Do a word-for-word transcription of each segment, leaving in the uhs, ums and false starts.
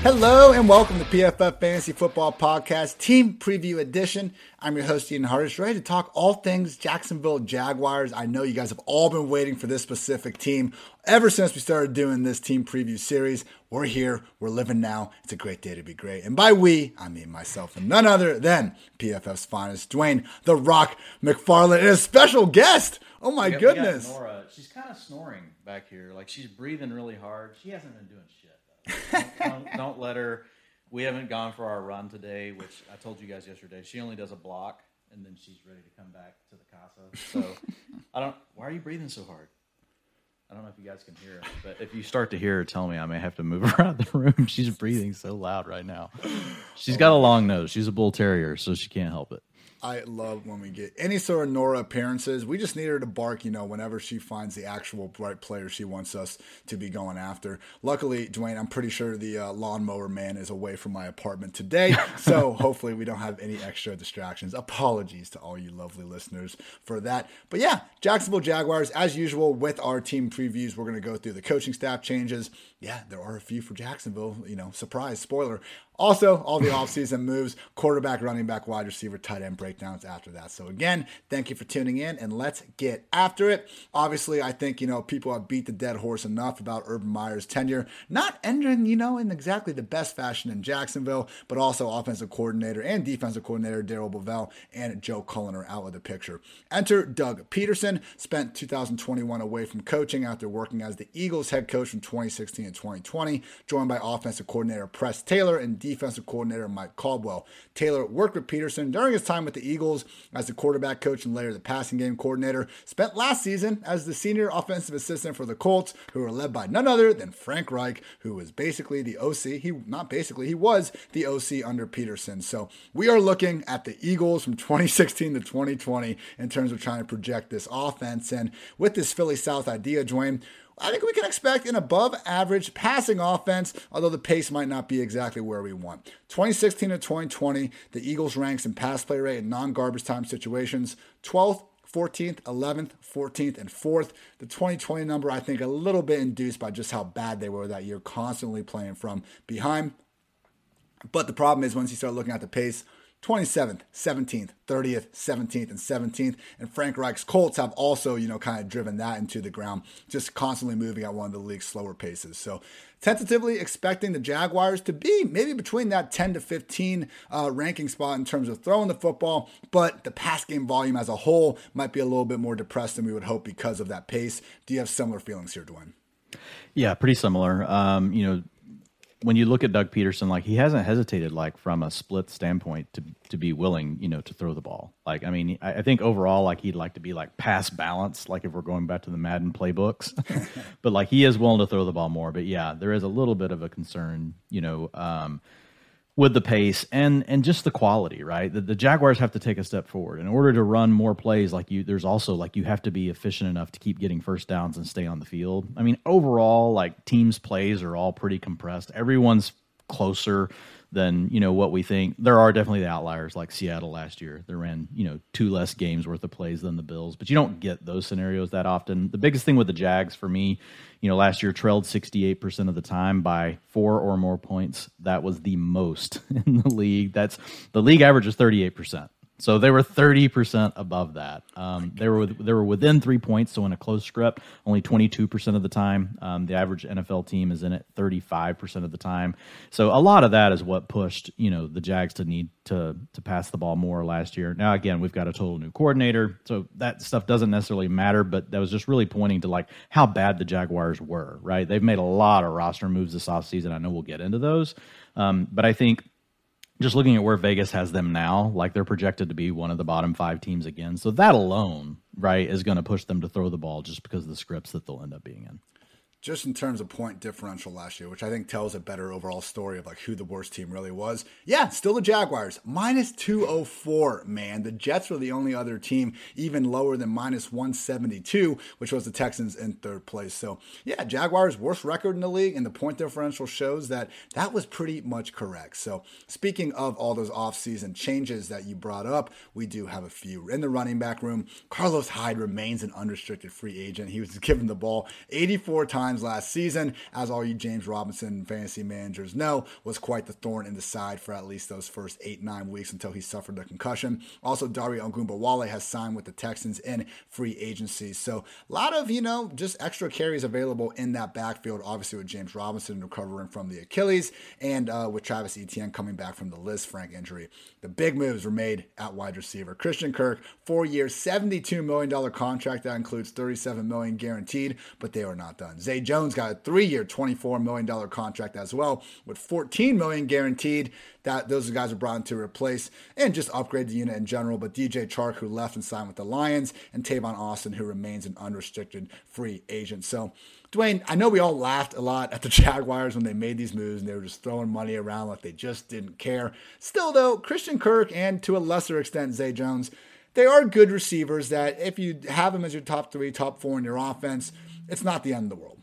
Hello and welcome to P F F Fantasy Football Podcast Team Preview Edition. I'm your host, Ian Hardish, ready to talk all things Jacksonville Jaguars. I know you guys have all been waiting for this specific team ever since we started doing this team preview series. We're here. We're living now. It's a great day to be great. And by we, I mean myself and none other than P F F's finest, Dwayne The Rock McFarland, and a special guest. Oh my we got, goodness. We got Nora. She's kind of snoring back here. Like she's breathing really hard. She hasn't been doing shit. Don't, don't, don't let her. We haven't gone for our run today, which I told you guys yesterday. She only does a block, and then she's ready to come back to the casa. So I don't. Why are you breathing so hard? I don't know if you guys can hear it, but if you start to hear her, tell me. I may have to move her out of the room. She's breathing so loud right now. She's got a long nose. She's a bull terrier, so she can't help it. I love when we get any sort of Nora appearances. We just need her to bark, you know, whenever she finds the actual right player she wants us to be going after. Luckily, Dwayne, I'm pretty sure the uh, lawnmower man is away from my apartment today, so hopefully we don't have any extra distractions. Apologies to all you lovely listeners for that. But yeah, Jacksonville Jaguars, as usual, with our team previews, we're going to go through the coaching staff changes. Yeah, there are a few for Jacksonville, you know, surprise, spoiler. Also, all the offseason moves, quarterback, running back, wide receiver, tight end breakdowns after that. So again, thank you for tuning in, and let's get after it. Obviously, I think, you know, people have beat the dead horse enough about Urban Meyer's tenure. Not ending, you know, in exactly the best fashion in Jacksonville, but also offensive coordinator and defensive coordinator Darrell Bevell and Joe Cullen are out of the picture. Enter Doug Peterson, spent two thousand twenty-one away from coaching after working as the Eagles head coach from twenty sixteen and twenty twenty, joined by offensive coordinator Press Taylor and defensive coordinator Mike Caldwell. Taylor worked with Peterson during his time with the Eagles as the quarterback coach and later the passing game coordinator. Spent last season as the senior offensive assistant for the Colts, who were led by none other than Frank Reich, who was basically the O C. He not basically, he was the O C under Peterson. So we are looking at the Eagles from twenty sixteen to twenty twenty in terms of trying to project this offense. And with this Philly South idea, Dwayne, I think we can expect an above-average passing offense, although the pace might not be exactly where we want. twenty sixteen to twenty twenty, the Eagles ranks in pass play rate in non-garbage time situations, twelfth, fourteenth, eleventh, fourteenth, and fourth. The twenty twenty number, I think, a little bit induced by just how bad they were that year, constantly playing from behind. But the problem is once you start looking at the pace, twenty-seventh, seventeenth, thirtieth, seventeenth, and seventeenth. And Frank Reich's Colts have also, you know, kind of driven that into the ground, just constantly moving at one of the league's slower paces. So tentatively expecting the Jaguars to be maybe between that ten to fifteen uh, ranking spot in terms of throwing the football, but the pass game volume as a whole might be a little bit more depressed than we would hope because of that pace. Do you have similar feelings here, Dwayne? Yeah, pretty similar. Um, you know, when you look at Doug Peterson, like he hasn't hesitated, like from a split standpoint, to to be willing, you know, to throw the ball. Like, I mean, I, I think overall, like he'd like to be like pass balanced, like if we're going back to the Madden playbooks. But like he is willing to throw the ball more. But yeah, there is a little bit of a concern, you know, um, with the pace and and just the quality, right? The, the Jaguars have to take a step forward in order to run more plays. Like you, there's also like you have to be efficient enough to keep getting first downs and stay on the field. I mean, overall, like teams' plays are all pretty compressed. Everyone's closer than, you know, what we think. There are definitely the outliers like Seattle last year. They ran, you know, two less games worth of plays than the Bills, but you don't get those scenarios that often. The biggest thing with the Jags for me, you know, last year trailed sixty-eight percent of the time by four or more points. That was the most in the league. That's the league average is thirty-eight percent. So they were thirty percent above that. Um, they were they were within three points, so in a close script, only twenty-two percent of the time. Um, the average N F L team is in it thirty-five percent of the time. So a lot of that is what pushed, you know, the Jags to need to to pass the ball more last year. Now, again, we've got a total new coordinator, so that stuff doesn't necessarily matter, but that was just really pointing to, like, how bad the Jaguars were, right? They've made a lot of roster moves this offseason. I know we'll get into those. Um, but I think just looking at where Vegas has them now, like they're projected to be one of the bottom five teams again. So that alone, right, is going to push them to throw the ball just because of the scripts that they'll end up being in. Just in terms of point differential last year, which I think tells a better overall story of like who the worst team really was. Yeah, still the Jaguars, minus two oh four, man. The Jets were the only other team even lower than minus one seventy-two, which was the Texans in third place. So yeah, Jaguars worst record in the league, and the point differential shows that that was pretty much correct. So speaking of all those offseason changes that you brought up, we do have a few. In the running back room, Carlos Hyde remains an unrestricted free agent. He was given the ball eighty-four times times last season, as all you James Robinson fantasy managers know, was quite the thorn in the side for at least those first eight, nine weeks until he suffered a concussion. Also, Dario Ogunbowale has signed with the Texans in free agency. So a lot of, you know, just extra carries available in that backfield, obviously with James Robinson recovering from the Achilles and uh, with Travis Etienne coming back from the Liz Frank injury. The big moves were made at wide receiver. Christian Kirk, four-year, seventy-two million dollars contract. That includes thirty-seven million dollars guaranteed, but they were not done. Zay Jones got a three-year, twenty-four million dollars contract as well, with fourteen million dollars guaranteed. That those guys were brought in to replace and just upgrade the unit in general. But D J Chark, who left and signed with the Lions, and Tavon Austin, who remains an unrestricted free agent. So, Dwayne, I know we all laughed a lot at the Jaguars when they made these moves and they were just throwing money around like they just didn't care. Still, though, Christian Kirk and to a lesser extent Zay Jones, they are good receivers that if you have them as your top three, top four in your offense, it's not the end of the world.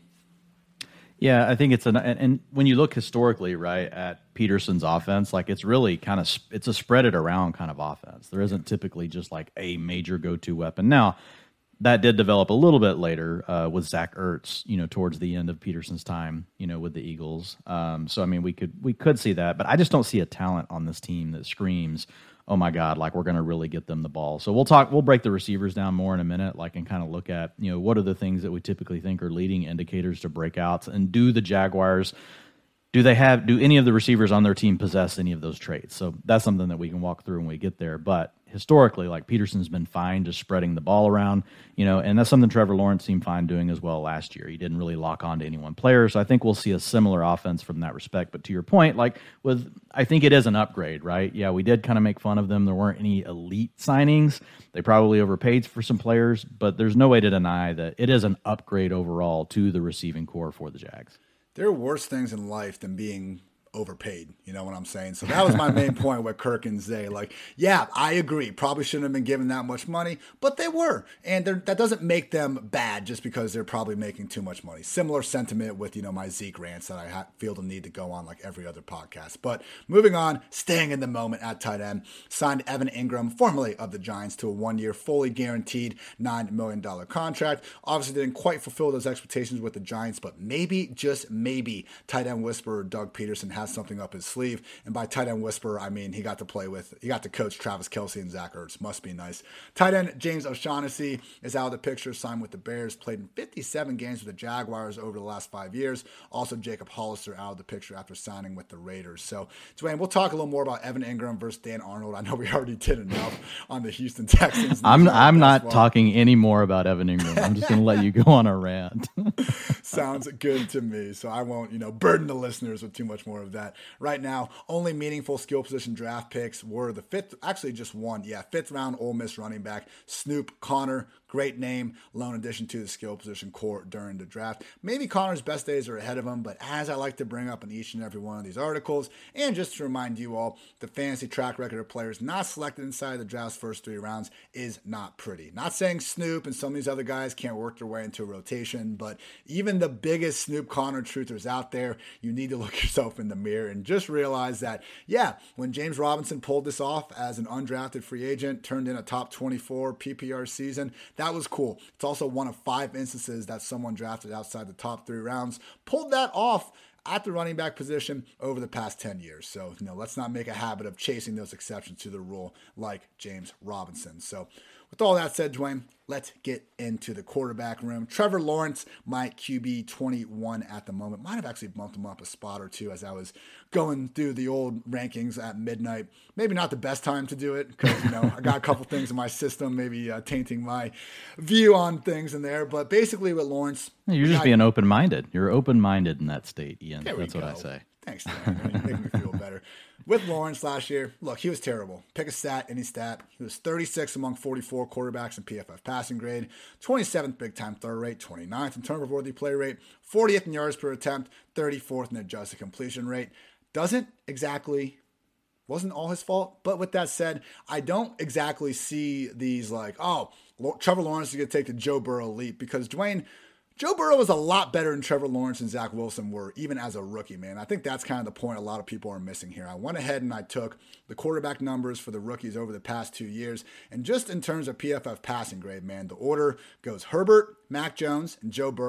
Yeah, I think it's an, and, and when you look historically, right, at Peterson's offense, like it's really kind of, it's a spread it around kind of offense. There isn't typically just like a major go-to weapon. Now, that did develop a little bit later uh, with Zach Ertz, you know, towards the end of Peterson's time, you know, with the Eagles. Um, so, I mean, we could, we could see that, but I just don't see a talent on this team that screams, oh my God, like we're going to really get them the ball. So we'll talk, we'll break the receivers down more in a minute, like, and kind of look at, you know, what are the things that we typically think are leading indicators to breakouts, and do the Jaguars, do they have, do any of the receivers on their team possess any of those traits? So that's something that we can walk through when we get there. But historically, like Peterson's been fine just spreading the ball around, you know, and that's something Trevor Lawrence seemed fine doing as well last year. He didn't really lock on to any one player. So I think we'll see a similar offense from that respect. But to your point, like with, I think it is an upgrade, right? Yeah, we did kind of make fun of them. There weren't any elite signings. They probably overpaid for some players, but there's no way to deny that it is an upgrade overall to the receiving core for the Jags. There are worse things in life than being overpaid, you know what I'm saying? So that was my main point with Kirk and Zay. Like, yeah, I agree. Probably shouldn't have been given that much money, but they were. And that doesn't make them bad just because they're probably making too much money. Similar sentiment with, you know, my Zeke rants that I ha- feel the need to go on like every other podcast. But moving on, staying in the moment at tight end, signed Evan Ingram, formerly of the Giants, to a one-year, fully guaranteed nine million dollars contract. Obviously didn't quite fulfill those expectations with the Giants, but maybe, just maybe, tight end whisperer Doug Peterson has something up his sleeve. And by tight end whisperer, I mean he got to play with, he got to coach Travis Kelce and Zach Ertz. Must be nice. Tight end James O'Shaughnessy is out of the picture, signed with the Bears, played in fifty-seven games with the Jaguars over the last five years. Also, Jacob Hollister out of the picture after signing with the Raiders. So, Dwayne, we'll talk a little more about Evan Ingram versus Dan Arnold. I know we already did enough on the Houston Texans. I'm I'm not talking any more about Evan Ingram. I'm just going to let you go on a rant. Sounds good to me. So I won't, you know, burden the listeners with too much more of that. Right now, only meaningful skill position draft picks were the fifth, actually just one, yeah, fifth round Ole Miss running back Snoop Connor. Great name, lone addition to the skill position core during the draft. Maybe Connor's best days are ahead of him, but as I like to bring up in each and every one of these articles, and just to remind you all, the fantasy track record of players not selected inside the draft's first three rounds is not pretty. Not saying Snoop and some of these other guys can't work their way into a rotation, but even the biggest Snoop Connor truthers out there, you need to look yourself in the mirror and just realize that, yeah, when James Robinson pulled this off as an undrafted free agent, turned in a top twenty-four P P R season, that was cool. It's also one of five instances that someone drafted outside the top three rounds pulled that off at the running back position over the past ten years. So, you know, let's not make a habit of chasing those exceptions to the rule like James Robinson. So, with all that said, Dwayne, let's get into the quarterback room. Trevor Lawrence, my Q B twenty-one at the moment. Might have actually bumped him up a spot or two as I was going through the old rankings at midnight. Maybe not the best time to do it because, you know, I got a couple things in my system, maybe uh, tainting my view on things in there. But basically with Lawrence... You're just I, being open-minded. You're open-minded in that state, Ian. There That's we what go. I say. Thanks, Dan. You make me feel better. With Lawrence last year, look, he was terrible. Pick a stat, any stat. He was thirty-sixth among forty-four quarterbacks in P F F passing grade, twenty-seventh big-time throw rate, twenty-ninth in turnover-worthy play rate, fortieth in yards per attempt, thirty-fourth in adjusted completion rate. Doesn't exactly, wasn't all his fault. But with that said, I don't exactly see these like, oh, Trevor Lawrence is going to take the Joe Burrow leap because Dwayne, Joe Burrow was a lot better than Trevor Lawrence and Zach Wilson were, even as a rookie, man. I think that's kind of the point a lot of people are missing here. I went ahead and I took the quarterback numbers for the rookies over the past two years. And just in terms of P F F passing grade, man, the order goes Herbert, Mac Jones, and Joe Burrow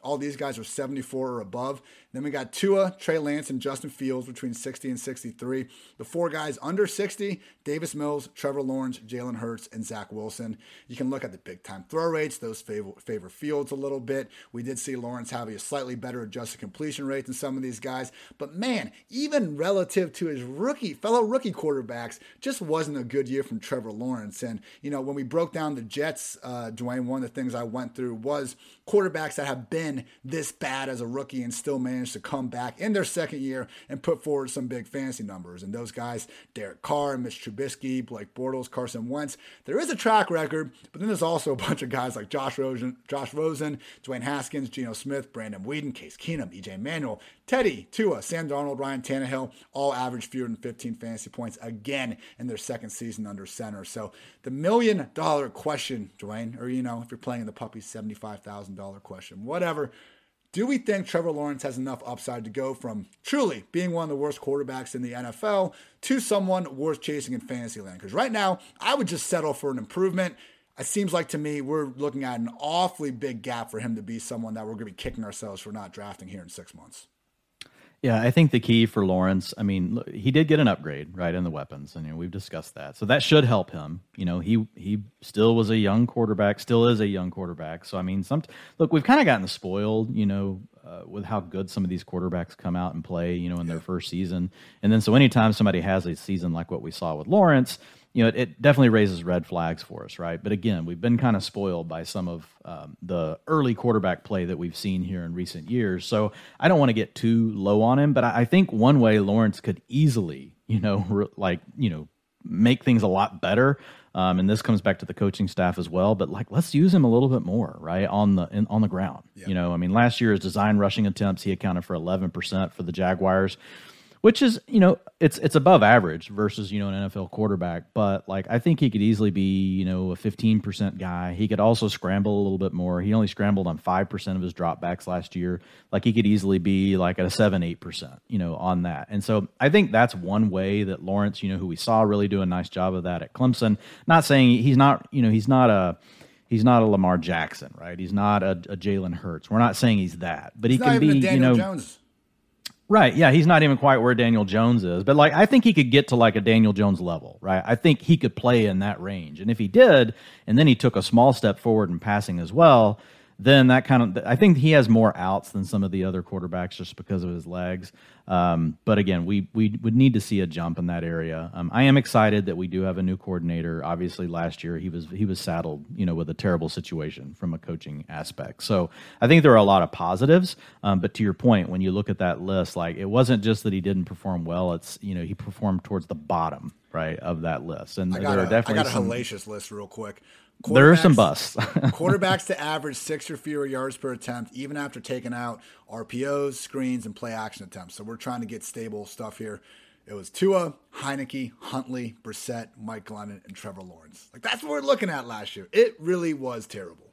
All these guys are seventy-four or above. Then we got Tua, Trey Lance, and Justin Fields between sixty and sixty-three. The four guys under sixty, Davis Mills, Trevor Lawrence, Jalen Hurts, and Zach Wilson. You can look at the big-time throw rates. Those favor, favor Fields a little bit. We did see Lawrence have a slightly better adjusted completion rate than some of these guys. But man, even relative to his rookie, fellow rookie quarterbacks, just wasn't a good year from Trevor Lawrence. And, you know, when we broke down the Jets, uh, Dwayne, one of the things I went through was quarterbacks that have been this bad as a rookie and still managed to come back in their second year and put forward some big fantasy numbers. And those guys, Derek Carr, Mitch Trubisky, Blake Bortles, Carson Wentz, there is a track record, but then there's also a bunch of guys like Josh Rosen, Josh Rosen, Dwayne Haskins, Geno Smith, Brandon Whedon, Case Keenum, E J Manuel, Teddy, Tua, Sam Darnold, Ryan Tannehill, all averaged fewer than fifteen fantasy points again in their second season under center. So the million dollar question, Dwayne, or, you know, if you're playing in the puppy, seventy-five thousand dollars question, whatever. Do we think Trevor Lawrence has enough upside to go from truly being one of the worst quarterbacks in the N F L to someone worth chasing in fantasy land? Because right now, I would just settle for an improvement. It seems like to me we're looking at an awfully big gap for him to be someone that we're going to be kicking ourselves for not drafting here in six months. Yeah, I think the key for Lawrence, I mean, look, he did get an upgrade, right, in the weapons, and you know, we've discussed that. So that should help him. You know, he he still was a young quarterback, still is a young quarterback. So, I mean, some look, we've kind of gotten spoiled, you know, uh, with how good some of these quarterbacks come out and play, you know, in their first season. And then so anytime somebody has a season like what we saw with Lawrence, you know, it, it definitely raises red flags for us, right? But again, we've been kind of spoiled by some of um, the early quarterback play that we've seen here in recent years. So I don't want to get too low on him, but I, I think one way Lawrence could easily, you know, re- like, you know, make things a lot better. Um, and this comes back to the coaching staff as well. But like, let's use him a little bit more, right, on the in, on the ground. Yeah. You know, I mean, last year his design rushing attempts, he accounted for eleven percent for the Jaguars, which is, you know, it's it's above average versus, you know, an N F L quarterback. But, like, I think he could easily be, you know, a fifteen percent guy. He could also scramble a little bit more. He only scrambled on five percent of his dropbacks last year. Like, he could easily be, like, at a seven, eight percent, you know, on that. And so I think that's one way that Lawrence, you know, who we saw really do a nice job of that at Clemson. Not saying he's not, you know, he's not a he's not a Lamar Jackson, right? He's not a, a Jalen Hurts. We're not saying he's that. But he he's can be, you know. Jones. Right, yeah, he's not even quite where Daniel Jones is. But, like, I think he could get to, like, a Daniel Jones level, right? I think he could play in that range. And if he did, and then he took a small step forward in passing as well, then that kind of – I think he has more outs than some of the other quarterbacks just because of his legs. Um, but, again, we, we would need to see a jump in that area. Um, I am excited that we do have a new coordinator. Obviously, last year he was he was saddled, you know, with a terrible situation from a coaching aspect. So I think there are a lot of positives. Um, but to your point, when you look at that list, like, it wasn't just that he didn't perform well. It's, you know, he performed towards the bottom, right, of that list. And I there got, are a, definitely I got a some, hellacious list real quick. There are some busts. Quarterbacks to average six or fewer yards per attempt, even after taking out R P Os, screens, and play action attempts. So we're trying to get stable stuff here. It was Tua, Heineke, Huntley, Brissett, Mike Glennon, and Trevor Lawrence. Like, that's what we're looking at last year. It really was terrible.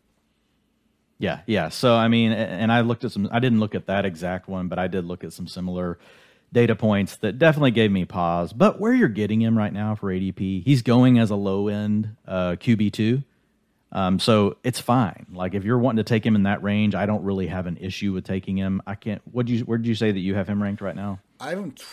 Yeah, yeah. So, I mean, and I looked at some, I didn't look at that exact one, but I did look at some similar data points that definitely gave me pause. But where you're getting him right now for A D P, he's going as a low-end uh, Q B two. Um, so it's fine. Like, if you're wanting to take him in that range, I don't really have an issue with taking him. I can't. What do you? Where did you say that you have him ranked right now? I have him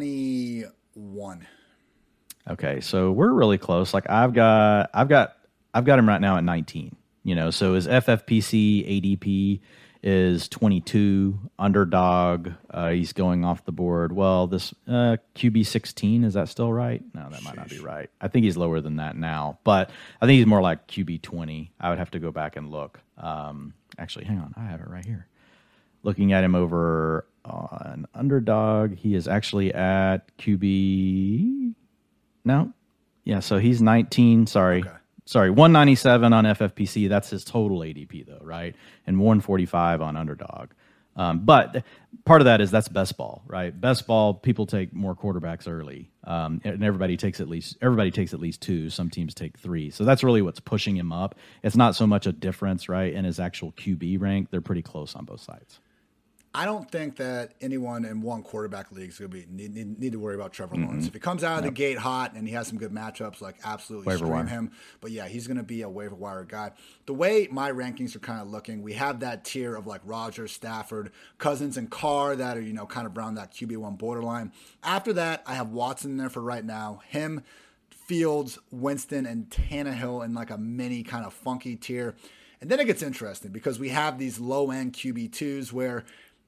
twenty-one. Okay, so we're really close. Like, I've got, I've got, I've got him right now at nineteen. You know, so his F F P C A D P is twenty-two. Underdog, uh, he's going off the board. Well, this uh, Q B sixteen, is that still right? No, that might not be right. I think he's lower than that now, but I think he's more like Q B twenty. I would have to go back and look. Um, actually, hang on, I have it right here. Looking at him over on Underdog, he is actually at Q B. No, yeah, so he's nineteen. Sorry. Okay. Sorry, one ninety-seven on F F P C. That's his total A D P, though, right? And one forty-five on Underdog. Um, but part of that is that's best ball, right? Best ball, people take more quarterbacks early, um, and everybody takes at least everybody takes at least two. Some teams take three, so that's really what's pushing him up. It's not so much a difference, right, in his actual Q B rank. They're pretty close on both sides. I don't think that anyone in one quarterback league is going to be need, need, need to worry about Trevor mm-hmm. Lawrence. If he comes out of yep. the gate hot and he has some good matchups, like absolutely waiver stream wire. him. But yeah, he's going to be a waiver wire guy. The way my rankings are kind of looking, we have that tier of like Rodgers, Stafford, Cousins, and Carr that are, you know, kind of around that Q B one borderline. After that, I have Watson there for right now. Him, Fields, Winston, and Tannehill in like a mini kind of funky tier. And then it gets interesting because we have these low-end Q B twos where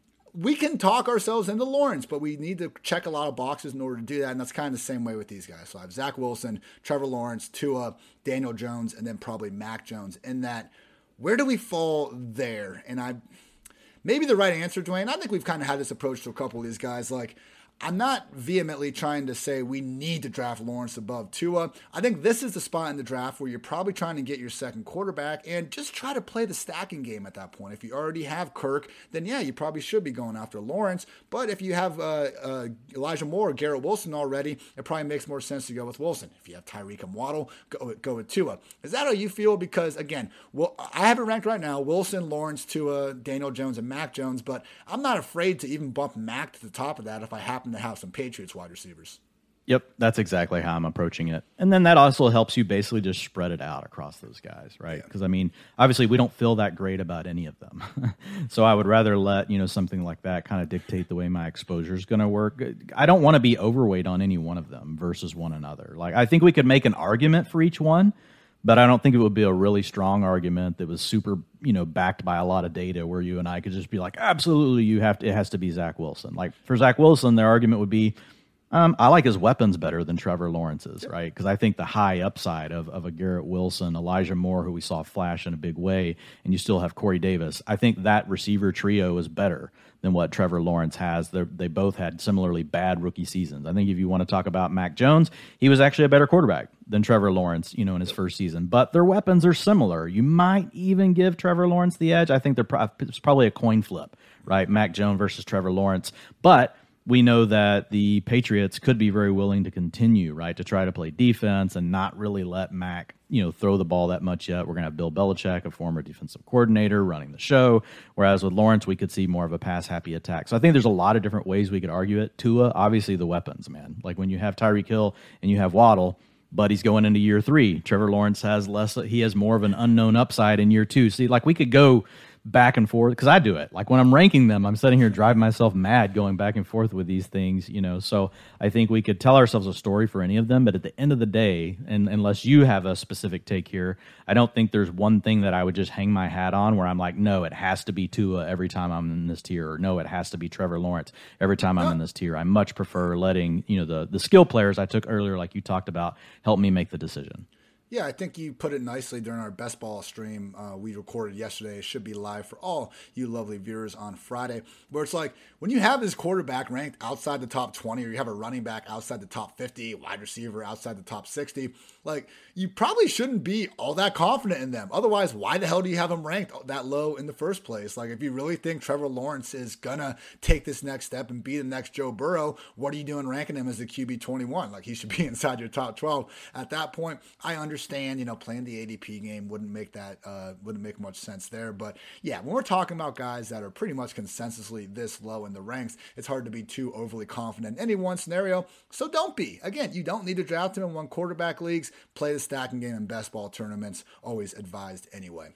we can talk ourselves into Lawrence, but we need to check a lot of boxes in order to do that, and that's kind of the same way with these guys. So I have Zach Wilson, Trevor Lawrence, Tua, Daniel Jones, and then probably Mac Jones. In that, where do we fall there? And I, maybe the right answer, Dwayne, I think we've kind of had this approach to a couple of these guys. Like, I'm not vehemently trying to say we need to draft Lawrence above Tua. I think this is the spot in the draft where you're probably trying to get your second quarterback and just try to play the stacking game at that point. If you already have Kirk, then yeah, you probably should be going after Lawrence. But if you have uh, uh, Elijah Moore or Garrett Wilson already, it probably makes more sense to go with Wilson. If you have Tyreek and Waddle, go, go with Tua. Is that how you feel? Because again, well, I have it ranked right now, Wilson, Lawrence, Tua, Daniel Jones, and Mac Jones, but I'm not afraid to even bump Mac to the top of that if I happen to have some Patriots wide receivers. Yep, that's exactly how I'm approaching it. And then that also helps you basically just spread it out across those guys, right? Because, yeah. I mean, obviously we don't feel that great about any of them. So I would rather let, you know, something like that kind of dictate the way my exposure is going to work. I don't want to be overweight on any one of them versus one another. Like, I think we could make an argument for each one, but I don't think it would be a really strong argument that was super, you know, backed by a lot of data where you and I could just be like, absolutely, you have to, it has to be Zach Wilson. Like for Zach Wilson, their argument would be, um, I like his weapons better than Trevor Lawrence's, right? Because I think the high upside of, of a Garrett Wilson, Elijah Moore, who we saw flash in a big way, and you still have Corey Davis, I think that receiver trio is better than what Trevor Lawrence has. They're, they both had similarly bad rookie seasons. I think if you want to talk about Mac Jones, he was actually a better quarterback than Trevor Lawrence, you know, in his first season. But their weapons are similar. You might even give Trevor Lawrence the edge. I think they're pro- it's probably a coin flip, right? Mac Jones versus Trevor Lawrence. But we know that the Patriots could be very willing to continue, right, to try to play defense and not really let Mac, you know, throw the ball that much yet. We're going to have Bill Belichick, a former defensive coordinator, running the show, whereas with Lawrence, we could see more of a pass-happy attack. So I think there's a lot of different ways we could argue it. Tua, obviously the weapons, man. Like when you have Tyreek Hill and you have Waddle, but he's going into year three. Trevor Lawrence has less, he has more of an unknown upside in year two. See, like we could go back and forth because I do it. Like when I'm ranking them, I'm sitting here driving myself mad going back and forth with these things, you know. So I think we could tell ourselves a story for any of them, but at the end of the day, and unless you have a specific take here, I don't think there's one thing that I would just hang my hat on where I'm like, no, it has to be Tua every time I'm in this tier, or no, it has to be Trevor Lawrence every time I'm in this tier. I much prefer letting, you know, the the skill players I took earlier, like you talked about, help me make the decision. Yeah, I think you put it nicely during our best ball stream uh, we recorded yesterday. It should be live for all you lovely viewers on Friday, where it's like when you have this quarterback ranked outside the top twenty, or you have a running back outside the top fifty, wide receiver outside the top sixty, like you probably shouldn't be all that confident in them. Otherwise, why the hell do you have them ranked that low in the first place? Like if you really think Trevor Lawrence is going to take this next step and be the next Joe Burrow, what are you doing ranking him as the Q B twenty-one? Like he should be inside your top twelve. At that point, I understand. Understand, you know, playing the A D P game wouldn't make that uh, wouldn't make much sense there. But yeah, when we're talking about guys that are pretty much consensusly this low in the ranks, it's hard to be too overly confident in any one scenario. So don't be. Again, you don't need to draft him in one quarterback leagues. Play the stacking game in best ball tournaments. Always advised anyway.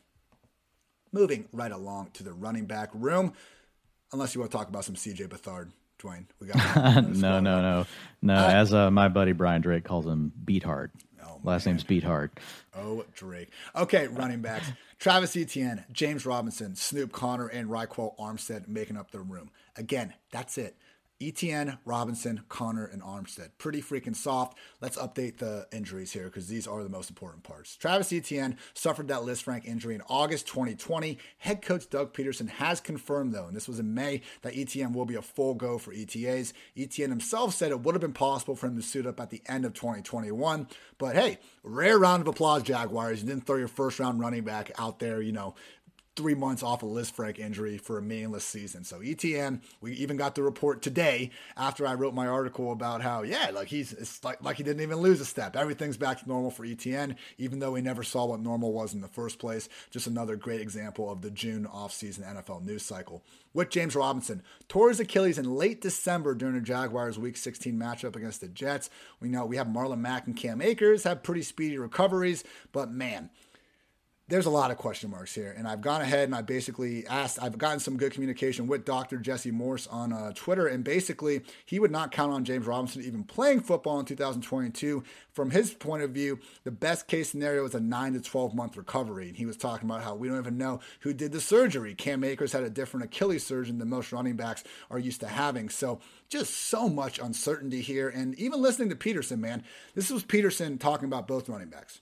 Moving right along to the running back room, unless you want to talk about some C J Beathard. Dwayne, we got no, no, no, no. Uh, As uh, my buddy Brian Drake calls him, Beathard. Oh, Last name's Beathard. Oh, Drake. Okay, running backs. Travis Etienne, James Robinson, Snoop Conner, and Raekwon Armstead making up the room. Again, that's it. Etienne, Robinson, Conner, and Armstead. Pretty freaking soft. Let's update the injuries here because these are the most important parts. Travis Etienne suffered that Lisfranc injury in August twenty twenty. Head coach Doug Peterson has confirmed, though, and this was in May, that Etienne will be a full go for E T As. Etienne himself said it would have been possible for him to suit up at the end of twenty twenty-one. But hey, rare round of applause, Jaguars. You didn't throw your first round running back out there, you know, three months off a Liz Frank injury for a meaningless season. So E T N, we even got the report today after I wrote my article about how, yeah, like he's it's like, like he didn't even lose a step. Everything's back to normal for E T N, even though we never saw what normal was in the first place. Just another great example of the June offseason N F L news cycle. With James Robinson, tore his Achilles in late December during the Jaguars Week sixteen matchup against the Jets. We know we have Marlon Mack and Cam Akers have pretty speedy recoveries, but man, there's a lot of question marks here, and I've gone ahead and I basically asked, I've gotten some good communication with Doctor Jesse Morse on uh, Twitter, and basically he would not count on James Robinson even playing football in two thousand twenty-two. From his point of view, the best case scenario is a nine to twelve month recovery, and he was talking about how we don't even know who did the surgery. Cam Akers had a different Achilles surgeon than most running backs are used to having, so just so much uncertainty here, and even listening to Peterson, man, this was Peterson talking about both running backs.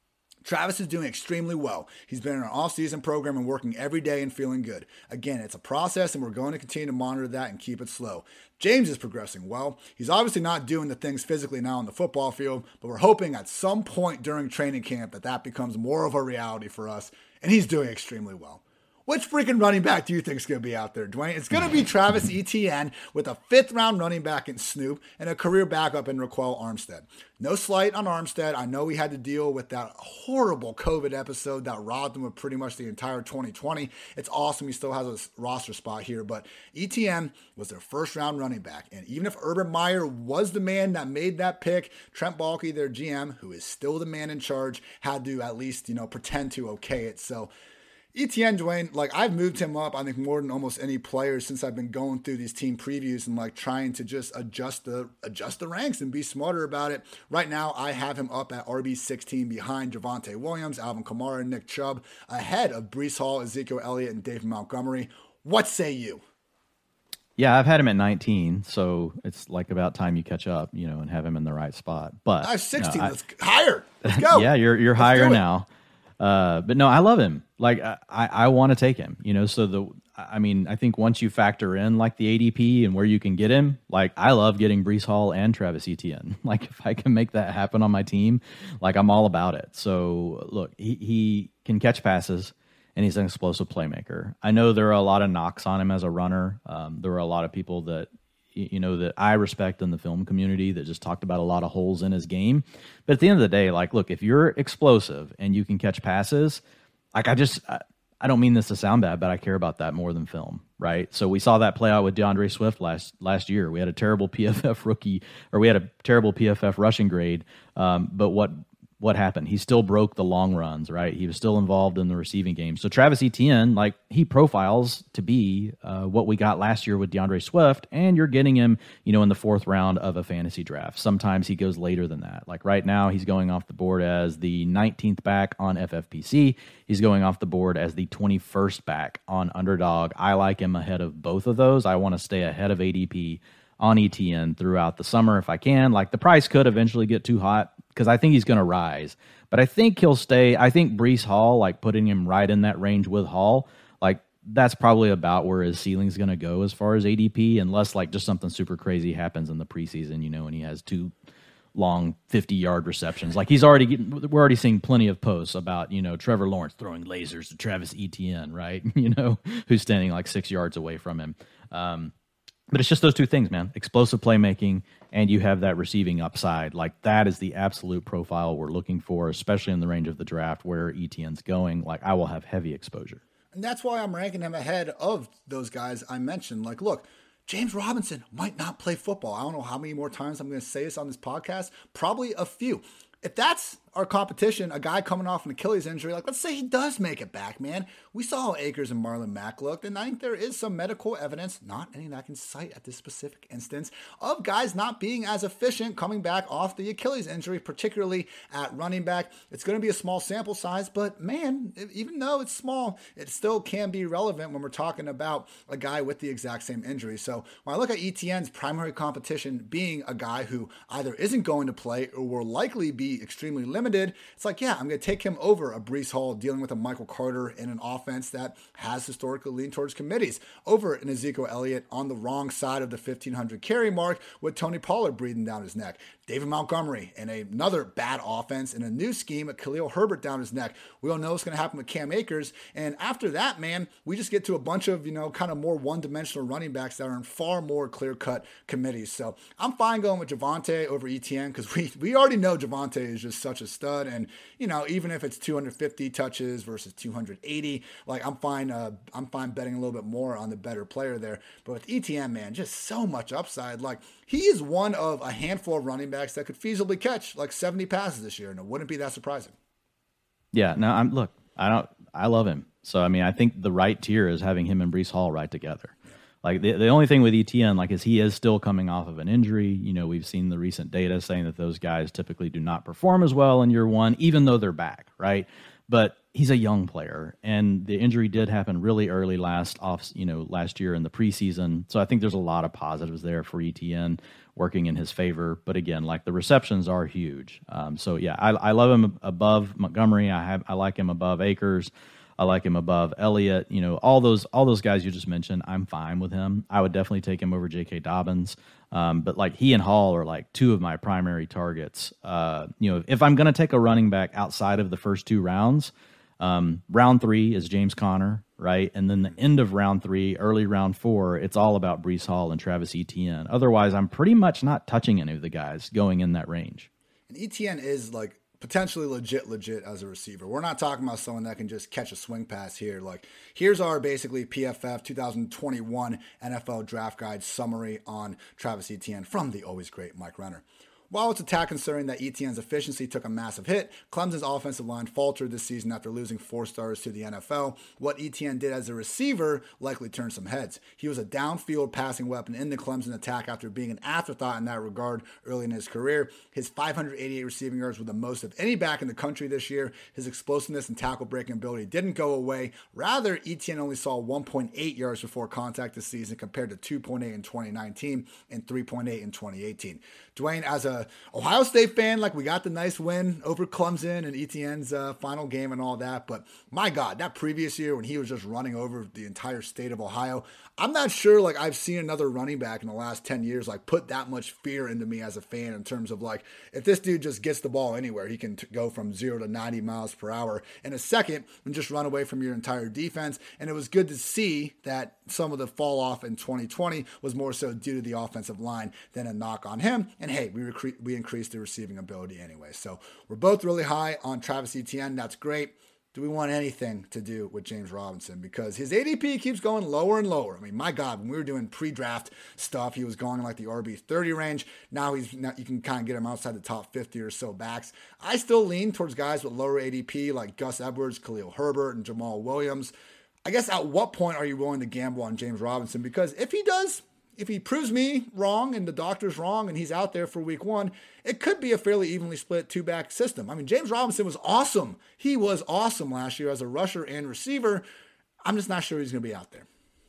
Travis is doing extremely well. He's been in our off-season program and working every day and feeling good. Again, it's a process, and we're going to continue to monitor that and keep it slow. James is progressing well. He's obviously not doing the things physically now on the football field, but we're hoping at some point during training camp that that becomes more of a reality for us, and he's doing extremely well. Which freaking running back do you think is going to be out there, Dwayne? It's going to be Travis Etienne with a fifth-round running back in Snoop and a career backup in Raquel Armstead. No slight on Armstead. I know he had to deal with that horrible COVID episode that robbed him of pretty much the entire twenty twenty. It's awesome he still has a roster spot here, but Etienne was their first-round running back. And even if Urban Meyer was the man that made that pick, Trent Baalke, their G M, who is still the man in charge, had to at least, you know, pretend to okay it. So Etienne, Dwayne, like I've moved him up, I think, more than almost any player since I've been going through these team previews and like trying to just adjust the adjust the ranks and be smarter about it. Right now, I have him up at R B sixteen behind Javonte Williams, Alvin Kamara, and Nick Chubb, ahead of Breece Hall, Ezekiel Elliott, and David Montgomery. What say you? Yeah, I've had him at nineteen, so it's like about time you catch up, you know, and have him in the right spot. But I have sixteen. No, I, Let's higher. Let's go. Yeah, you're you're Let's higher now. Uh, but no, I love him. Like I, I want to take him, you know, so the, I mean, I think once you factor in like the A D P and where you can get him, like I love getting Breece Hall and Travis Etienne. Like if I can make that happen on my team, like I'm all about it. So look, he, he can catch passes and he's an explosive playmaker. I know there are a lot of knocks on him as a runner. Um, there are a lot of people that, you know, that I respect in the film community that just talked about a lot of holes in his game. But at the end of the day, like, look, if you're explosive and you can catch passes, like I just, I, I don't mean this to sound bad, but I care about that more than film, right? So we saw that play out with DeAndre Swift last last year. We had a terrible P F F rookie, or we had a terrible P F F rushing grade. Um, but what what happened? He still broke the long runs, right? He was still involved in the receiving game. So Travis Etienne, like he profiles to be uh, what we got last year with DeAndre Swift, and you're getting him, you know, in the fourth round of a fantasy draft. Sometimes he goes later than that. Like right now, he's going off the board as the nineteenth back on F F P C. He's going off the board as the twenty-first back on Underdog. I like him ahead of both of those. I want to stay ahead of A D P on Etienne throughout the summer if I can. Like the price could eventually get too hot because I think he's going to rise. But I think he'll stay. I think Breece Hall, like putting him right in that range with Hall, like that's probably about where his ceiling's going to go as far as A D P, unless like just something super crazy happens in the preseason, you know, and he has two long fifty-yard receptions. Like he's already getting, we're already seeing plenty of posts about, you know, Trevor Lawrence throwing lasers to Travis Etienne, right? You know, who's standing like six yards away from him. Um, But it's just those two things, man. Explosive playmaking, and you have that receiving upside. Like, that is the absolute profile we're looking for, especially in the range of the draft where Etienne's going. Like, I will have heavy exposure. And that's why I'm ranking him ahead of those guys I mentioned. Like, look, James Robinson might not play football. I don't know how many more times I'm going to say this on this podcast. Probably a few. If that's our competition, a guy coming off an Achilles injury, like let's say he does make it back, man. We saw how Akers and Marlon Mack looked, and I think there is some medical evidence, not any that I can cite at this specific instance, of guys not being as efficient coming back off the Achilles injury, particularly at running back. It's going to be a small sample size, but man, even though it's small, it still can be relevant when we're talking about a guy with the exact same injury. So when I look at Etienne's primary competition being a guy who either isn't going to play or will likely be extremely limited, limited, it's like, yeah, I'm going to take him over a Breece Hall dealing with a Michael Carter in an offense that has historically leaned towards committees, over an Ezekiel Elliott on the wrong side of the fifteen hundred carry mark with Tony Pollard breathing down his neck. David Montgomery in another bad offense in a new scheme at Khalil Herbert down his neck. We all know what's going to happen with Cam Akers. And after that, man, we just get to a bunch of, you know, kind of more one-dimensional running backs that are in far more clear-cut committees. So I'm fine going with Javonte over Etienne because we, we already know Javonte is just such a stud. And, you know, even if it's two hundred fifty touches versus two hundred eighty, like I'm fine, uh, I'm fine betting a little bit more on the better player there. But with Etienne, man, just so much upside. Like, he is one of a handful of running backs that could feasibly catch like seventy passes this year, and it wouldn't be that surprising. Yeah, no, I'm look, I don't, I love him. So I mean, I think the right tier is having him and Breece Hall right together. Yeah. Like the the only thing with Etienne, like, is he is still coming off of an injury. You know, we've seen the recent data saying that those guys typically do not perform as well in year one, even though they're back, right? But he's a young player, and the injury did happen really early last off, you know, last year in the preseason. So I think there's a lot of positives there for Etienne working in his favor. But again, like, the receptions are huge. Um, so yeah, I, I love him above Montgomery. I have I like him above Akers. I like him above Elliott. You know, all those all those guys you just mentioned, I'm fine with him. I would definitely take him over J K. Dobbins. Um, but like, he and Hall are like two of my primary targets. Uh, you know, if I'm going to take a running back outside of the first two rounds, um, round three is James Conner, right? And then the end of round three, early round four, it's all about Breece Hall and Travis Etienne. Otherwise, I'm pretty much not touching any of the guys going in that range. And Etienne is like potentially legit, legit as a receiver. We're not talking about someone that can just catch a swing pass here. Like, here's our basically P F F twenty twenty-one N F L Draft Guide summary on Travis Etienne from the always great Mike Renner. While it's a tad concerning that Etienne's efficiency took a massive hit, Clemson's offensive line faltered this season after losing four stars to the N F L. What Etienne did as a receiver likely turned some heads. He was a downfield passing weapon in the Clemson attack after being an afterthought in that regard early in his career. His five hundred eighty-eight receiving yards were the most of any back in the country this year. His explosiveness and tackle breaking ability didn't go away. Rather, Etienne only saw one point eight yards before contact this season compared to two point eight in twenty nineteen and three point eight in twenty eighteen. Dwayne, as a Ohio State fan, like, we got the nice win over Clemson and Etienne's uh, final game and all that, but my God, that previous year when he was just running over the entire state of Ohio, I'm not sure, like, I've seen another running back in the last ten years, like, put that much fear into me as a fan in terms of, like, if this dude just gets the ball anywhere, he can t- go from zero to ninety miles per hour in a second and just run away from your entire defense. And it was good to see that some of the fall off in twenty twenty was more so due to the offensive line than a knock on him. And hey, we rec- we increased the receiving ability anyway. So we're both really high on Travis Etienne. That's great. Do we want anything to do with James Robinson? Because his A D P keeps going lower and lower. I mean, my God, when we were doing pre-draft stuff, he was going like the R B thirty range. Now he's now you can kind of get him outside the top fifty or so backs. I still lean towards guys with lower A D P like Gus Edwards, Khalil Herbert, and Jamal Williams. I guess at what point are you willing to gamble on James Robinson? Because if he does, if he proves me wrong and the doctor's wrong and he's out there for week one, it could be a fairly evenly split two-back system. I mean, James Robinson was awesome. He was awesome last year as a rusher and receiver. I'm just not sure he's going to be out there.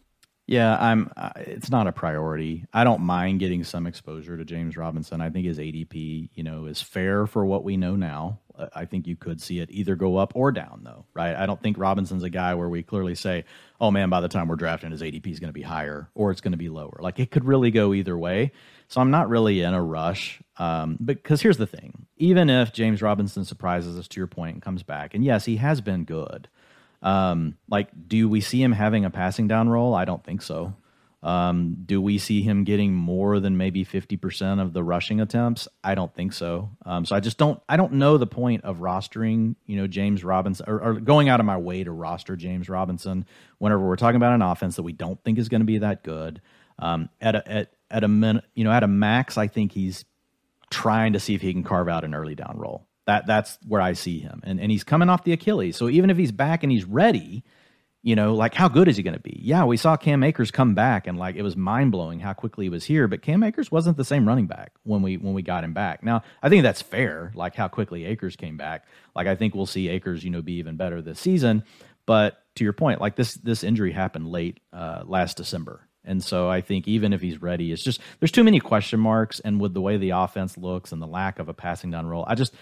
Yeah, I'm. Uh, it's not a priority. I don't mind getting some exposure to James Robinson. I think his A D P, you know, is fair for what we know now. I think you could see it either go up or down, though, right? I don't think Robinson's a guy where we clearly say, oh, man, by the time we're drafting, his A D P is going to be higher or it's going to be lower. Like, it could really go either way. So I'm not really in a rush. Um, because here's the thing. Even if James Robinson surprises us, to your point, and comes back, and yes, he has been good. Um, like, do we see him having a passing down role? I don't think so. Um, do we see him getting more than maybe fifty percent of the rushing attempts? I don't think so. Um, so I just don't, I don't know the point of rostering, you know, James Robinson or, or going out of my way to roster James Robinson whenever we're talking about an offense that we don't think is going to be that good. Um, at a, at, at a min, you know, at a max, I think he's trying to see if he can carve out an early down role. That that's where I see him. And and he's coming off the Achilles. So even if he's back and he's ready, you know, like, how good is he going to be? Yeah, we saw Cam Akers come back, and like, it was mind-blowing how quickly he was here, but Cam Akers wasn't the same running back when we when we got him back. Now, I think that's fair, like how quickly Akers came back. Like, I think we'll see Akers, you know, be even better this season. But to your point, like, this this injury happened late uh, last December. And so I think even if he's ready, it's just, there's too many question marks. And with the way the offense looks and the lack of a passing down role, I just,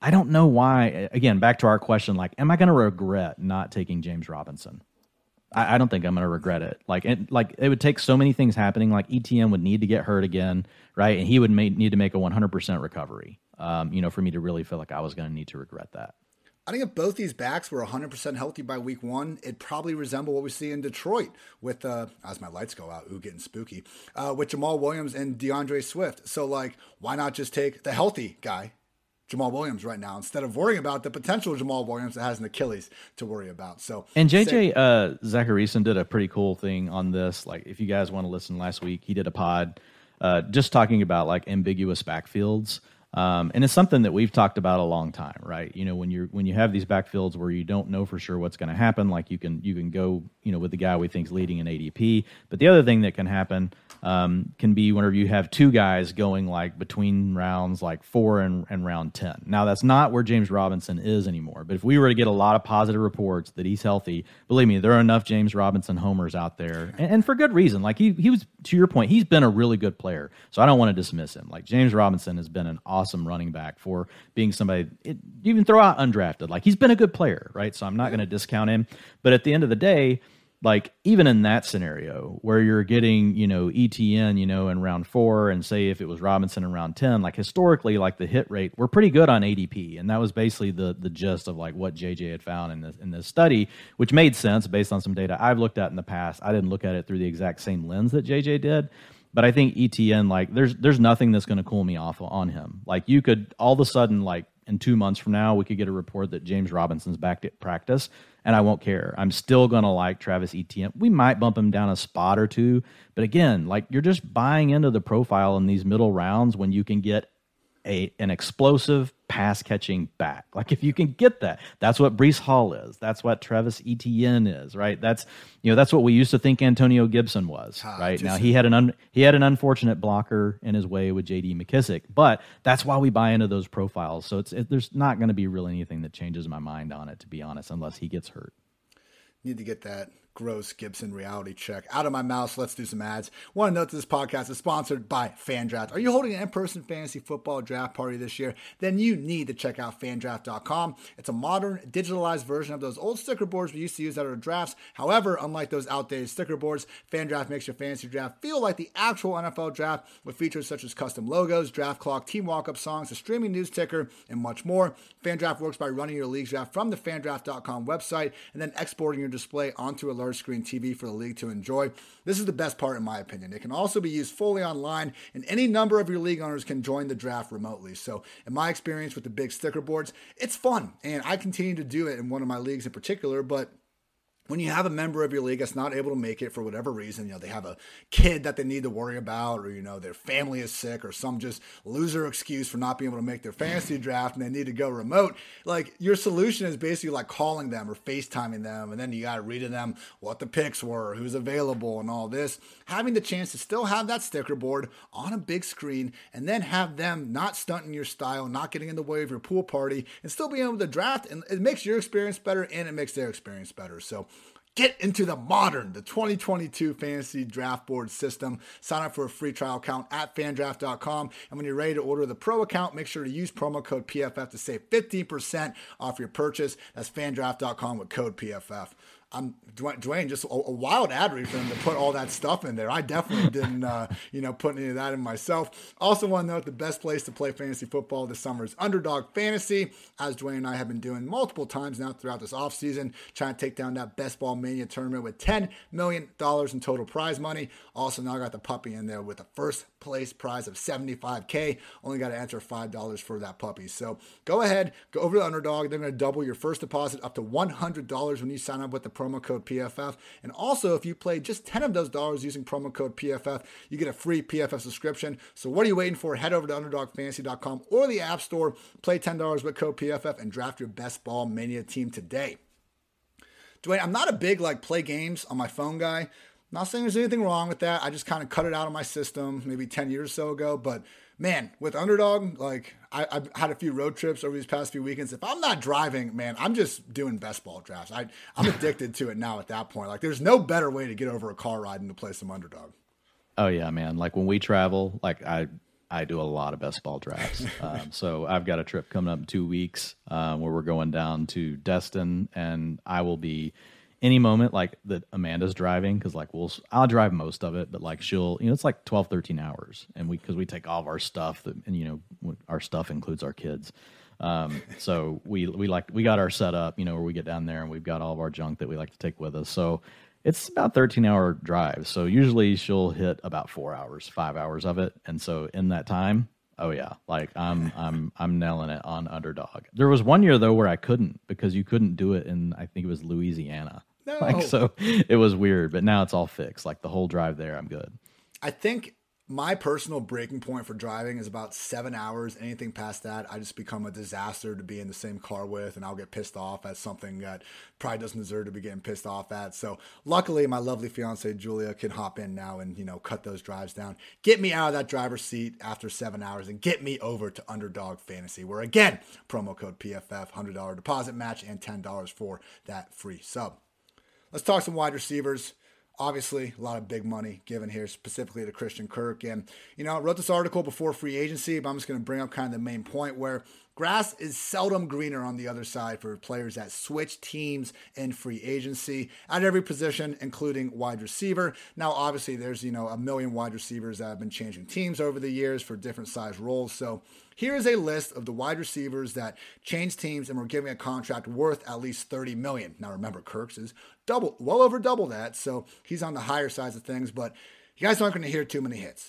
I don't know why. Again, back to our question, like, am I going to regret not taking James Robinson? I, I don't think I'm going to regret it. Like, it, like it would take so many things happening. Like E T N would need to get hurt again, right? And he would may, need to make a one hundred percent recovery, um, you know, for me to really feel like I was going to need to regret that. I think if both these backs were one hundred percent healthy by week one, it'd probably resemble what we see in Detroit with, uh, as my lights go out, ooh, getting spooky, uh, with Jamal Williams and DeAndre Swift. So, like, why not just take the healthy guy, Jamal Williams, right now, instead of worrying about the potential Jamal Williams that has an Achilles to worry about. So, and J J uh, Zacharyson did a pretty cool thing on this. Like, if you guys want to listen, last week he did a pod uh, just talking about like ambiguous backfields. Um, and it's something that we've talked about a long time, right? You know, when you're when you have these backfields where you don't know for sure what's going to happen, like you can you can go, you know, with the guy we think's leading in A D P. But the other thing that can happen um, can be whenever you have two guys going like between rounds like four and, and round ten. Now that's not where James Robinson is anymore. But if we were to get a lot of positive reports that he's healthy, believe me, there are enough James Robinson homers out there, and, and for good reason. Like he he was, to your point, he's been a really good player, so I don't want to dismiss him. Like James Robinson has been an awesome Awesome running back for being somebody. It, you even throw out undrafted, like he's been a good player, right? So I'm not going to discount him. But at the end of the day, like even in that scenario where you're getting, you know, E T N, you know, in round four, and say if it was Robinson in round ten, like historically, like the hit rate, we're pretty good on A D P, and that was basically the the gist of like what J J had found in this in this study, which made sense based on some data I've looked at in the past. I didn't look at it through the exact same lens that J J did. But I think E T N, like, there's there's nothing that's going to cool me off on him. Like, you could all of a sudden, like, in two months from now, we could get a report that James Robinson's back at practice, and I won't care. I'm still going to like Travis Etienne. We might bump him down a spot or two. But again, like, you're just buying into the profile in these middle rounds when you can get a an explosive pass-catching back. Like, if you can get that, that's what Breece Hall is. That's what Travis Etienne is, right? That's, you know, that's what we used to think Antonio Gibson was, ah, right? Now, he had an un, he had an unfortunate blocker in his way with J D McKissick, but that's why we buy into those profiles. So it's it, there's not going to be really anything that changes my mind on it, to be honest, unless he gets hurt. Need to get that gross Gibson reality check out of my mouth. So let's do some ads. Want to note that this podcast is sponsored by FanDraft. Are you holding an in-person fantasy football draft party this year? Then you need to check out fan draft dot com. It's a modern, digitalized version of those old sticker boards we used to use at our drafts. However, unlike those outdated sticker boards, FanDraft makes your fantasy draft feel like the actual N F L draft with features such as custom logos, draft clock, team walk-up songs, a streaming news ticker, and much more. FanDraft works by running your league draft from the fan draft dot com website and then exporting your display onto a large screen T V for the league to enjoy. This is the best part in my opinion. It can also be used fully online, and any number of your league owners can join the draft remotely. So in my experience with the big sticker boards, it's fun, and I continue to do it in one of my leagues in particular. But when you have a member of your league that's not able to make it for whatever reason, you know, they have a kid that they need to worry about, or, you know, their family is sick, or some just loser excuse for not being able to make their fantasy draft and they need to go remote, like, your solution is basically like calling them or FaceTiming them, and then you got to read to them what the picks were, who's available, and all this. Having the chance to still have that sticker board on a big screen, and then have them not stunting your style, not getting in the way of your pool party, and still being able to draft, and it makes your experience better, and it makes their experience better. So get into the modern, the twenty twenty-two fantasy draft board system. Sign up for a free trial account at fan draft dot com. And when you're ready to order the pro account, make sure to use promo code P F F to save fifteen percent off your purchase. That's fan draft dot com with code P F F. I'm Dwayne, just a, a wild ad read for him to put all that stuff in there. I definitely didn't, uh, you know, put any of that in myself. Also want to note the best place to play fantasy football this summer is Underdog Fantasy, as Dwayne and I have been doing multiple times now throughout this offseason, trying to take down that Best Ball Mania tournament with ten million dollars in total prize money. Also, now I got the puppy in there with a first place prize of seventy-five K. Only got to enter five dollars for that puppy. So go ahead, go over to Underdog. They're going to double your first deposit up to one hundred dollars when you sign up with the promo code P F F. And also, if you play just ten of those dollars using promo code P F F, you get a free P F F subscription. So what are you waiting for? Head over to underdog fantasy dot com or the App Store, play ten dollars with code P F F, and draft your Best Ball Mania team today. Dwayne, I'm not a big like play games on my phone guy. Not saying there's anything wrong with that. I just kind of cut it out of my system maybe ten years or so ago. But man, with Underdog, like I, I've had a few road trips over these past few weekends. If I'm not driving, man, I'm just doing best ball drafts. I, I'm addicted to it now at that point. Like there's no better way to get over a car ride than to play some Underdog. Oh yeah, man. Like when we travel, like I, I do a lot of best ball drafts. um, so I've got a trip coming up in two weeks uh, where we're going down to Destin, and I will be any moment like that Amanda's driving, because like we'll I'll drive most of it, but like she'll, you know, it's like twelve, thirteen hours, and we because we take all of our stuff that, and you know our stuff includes our kids. Um, so we we like we got our setup, you know, where we get down there and we've got all of our junk that we like to take with us. So it's about thirteen hour drive. So usually she'll hit about four hours, five hours of it. And so in that time, oh yeah, like I'm, I'm, I'm nailing it on Underdog. There was one year though, where I couldn't, because you couldn't do it in, I think it was Louisiana. No. Like, so it was weird, but now it's all fixed. Like the whole drive there, I'm good. I think my personal breaking point for driving is about seven hours. Anything past that, I just become a disaster to be in the same car with, and I'll get pissed off at something that probably doesn't deserve to be getting pissed off at. So luckily, my lovely fiance, Julia, can hop in now and, you know, cut those drives down, get me out of that driver's seat after seven hours and get me over to Underdog Fantasy, where again, promo code P F F, one hundred dollars deposit match and ten dollars for that free sub. Let's talk some wide receivers. Obviously, a lot of big money given here, specifically to Christian Kirk. And, you know, I wrote this article before free agency, but I'm just going to bring up kind of the main point where grass is seldom greener on the other side for players that switch teams in free agency at every position, including wide receiver. Now, obviously, there's, you know, a million wide receivers that have been changing teams over the years for different size roles. So here is a list of the wide receivers that changed teams and were given a contract worth at least thirty million dollars. Now, remember, Kirk's is double, well over double that, so he's on the higher side of things, but you guys aren't going to hear too many hits.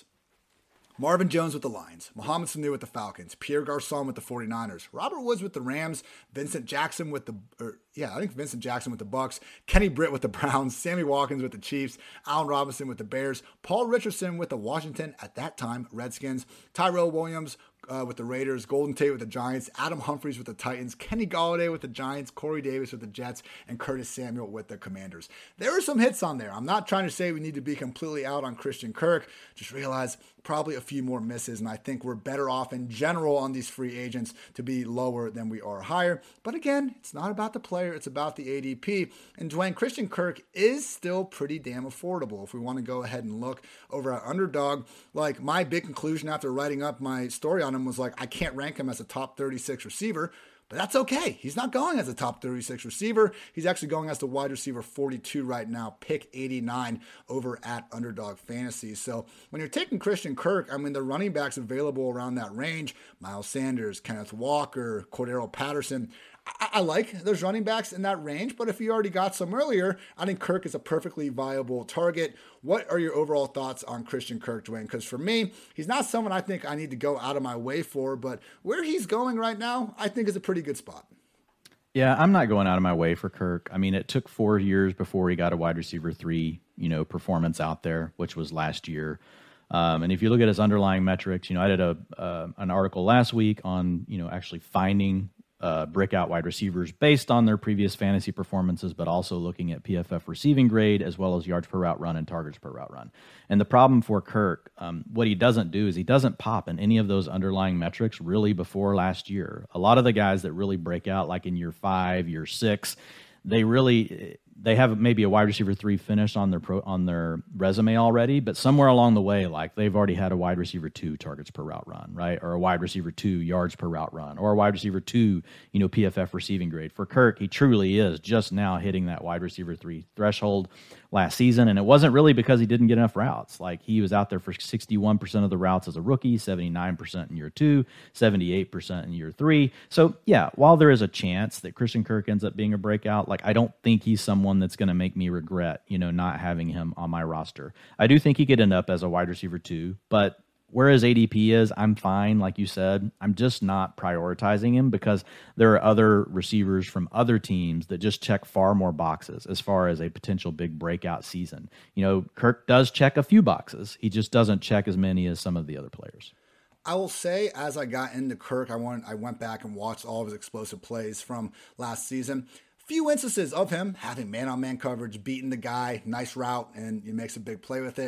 Marvin Jones with the Lions, Mohamed Sanu with the Falcons, Pierre Garçon with the 49ers, Robert Woods with the Rams, Vincent Jackson with the, or, yeah, I think Vincent Jackson with the Bucks, Kenny Britt with the Browns, Sammy Watkins with the Chiefs, Allen Robinson with the Bears, Paul Richardson with the Washington, at that time, Redskins, Tyrell Williams Uh, with the Raiders, Golden Tate with the Giants, Adam Humphries with the Titans, Kenny Golladay with the Giants, Corey Davis with the Jets, and Curtis Samuel with the Commanders. There are some hits on there. I'm not trying to say we need to be completely out on Christian Kirk. Just realize probably a few more misses, and I think we're better off in general on these free agents to be lower than we are higher. But again, it's not about the player, it's about the A D P. And Dwayne, Christian Kirk is still pretty damn affordable. If we want to go ahead and look over at Underdog, like my big conclusion after writing up my story on him was like, I can't rank him as a top thirty-six receiver, but that's okay. He's not going as a top thirty-six receiver. He's actually going as the wide receiver forty-two right now, pick eighty-nine over at Underdog Fantasy. So when you're taking Christian Kirk, I mean, the running backs available around that range, Miles Sanders, Kenneth Walker, Cordero Patterson, I, I like those running backs in that range, but if you already got some earlier, I think Kirk is a perfectly viable target. What are your overall thoughts on Christian Kirk, Dwayne? Because for me, he's not someone I think I need to go out of my way for, but where he's going right now, I think is a pretty good spot. Yeah, I'm not going out of my way for Kirk. I mean, it took four years before he got a wide receiver three, you know, performance out there, which was last year. Um, and if you look at his underlying metrics, you know, I did a uh, an article last week on, you know, actually finding uh, breakout wide receivers based on their previous fantasy performances, but also looking at P F F receiving grade as well as yards per route run and targets per route run. And the problem for Kirk, um, what he doesn't do is he doesn't pop in any of those underlying metrics really before last year. A lot of the guys that really break out, like in year five, year six, they really they have maybe a wide receiver three finish on their pro, on their resume already, but somewhere along the way, like they've already had a wide receiver two targets per route run, right? Or a wide receiver two yards per route run, or a wide receiver two, you know, P F F receiving grade. For Kirk, he truly is just now hitting that wide receiver three threshold last season. And it wasn't really because he didn't get enough routes. Like he was out there for sixty-one percent of the routes as a rookie, seventy-nine percent in year two, seventy-eight percent in year three. So yeah, while there is a chance that Christian Kirk ends up being a breakout, like I don't think he's someone that's going to make me regret, you know, not having him on my roster. I do think he could end up as a wide receiver too, but where his A D P is, I'm fine. Like you said, I'm just not prioritizing him because there are other receivers from other teams that just check far more boxes as far as a potential big breakout season. You know, Kirk does check a few boxes. He just doesn't check as many as some of the other players. I will say, as I got into Kirk, I went, I went back and watched all of his explosive plays from last season. Few instances of him having man-on-man coverage, beating the guy, nice route, and he makes a big play with it.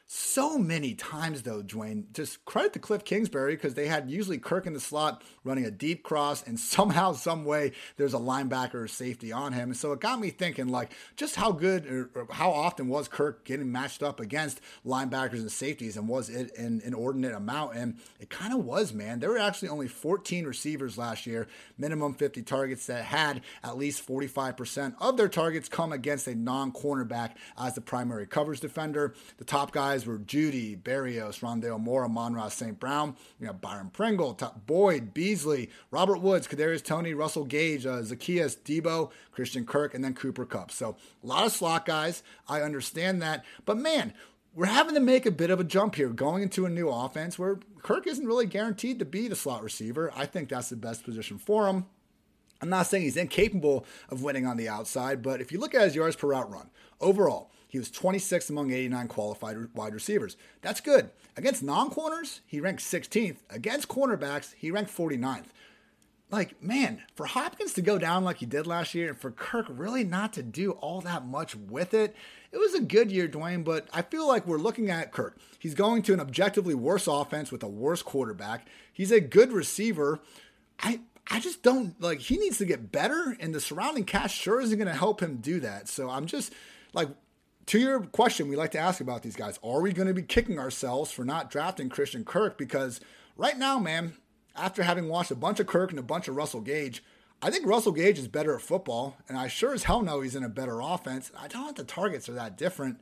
So many times, though, Dwayne, just credit to Cliff Kingsbury because they had usually Kirk in the slot running a deep cross, and somehow, some way, there's a linebacker or safety on him. And so it got me thinking, like, just how good or, or how often was Kirk getting matched up against linebackers and safeties, and was it an inordinate amount? And it kind of was, man. There were actually only fourteen receivers last year, minimum fifty targets, that had at least forty-five percent of their targets come against a non-cornerback as the primary coverage defender. The top guys were Judy, Berrios, Rondale Moore, Amon-Ra Saint Brown, you know, Byron Pringle, T- Boyd, Beasley, Robert Woods, Kadarius Toney, Russell Gage, uh, Zacchaeus, Debo, Christian Kirk, and then Cooper Kupp. So a lot of slot guys. I understand that. But man, we're having to make a bit of a jump here going into a new offense where Kirk isn't really guaranteed to be the slot receiver. I think that's the best position for him. I'm not saying he's incapable of winning on the outside, but if you look at his yards per route run, overall, he was twenty-sixth among eighty-nine qualified wide receivers. That's good. Against non-corners, he ranked sixteenth. Against cornerbacks, he ranked forty-ninth. Like, man, for Hopkins to go down like he did last year and for Kirk really not to do all that much with it, it was a good year, Dwayne, but I feel like we're looking at Kirk. He's going to an objectively worse offense with a worse quarterback. He's a good receiver. I I just don't, like, he needs to get better, and the surrounding cast sure isn't going to help him do that. So I'm just, like, to your question we like to ask about these guys, are we going to be kicking ourselves for not drafting Christian Kirk? Because right now, man, after having watched a bunch of Kirk and a bunch of Russell Gage, I think Russell Gage is better at football, and I sure as hell know he's in a better offense. I don't think the targets are that different.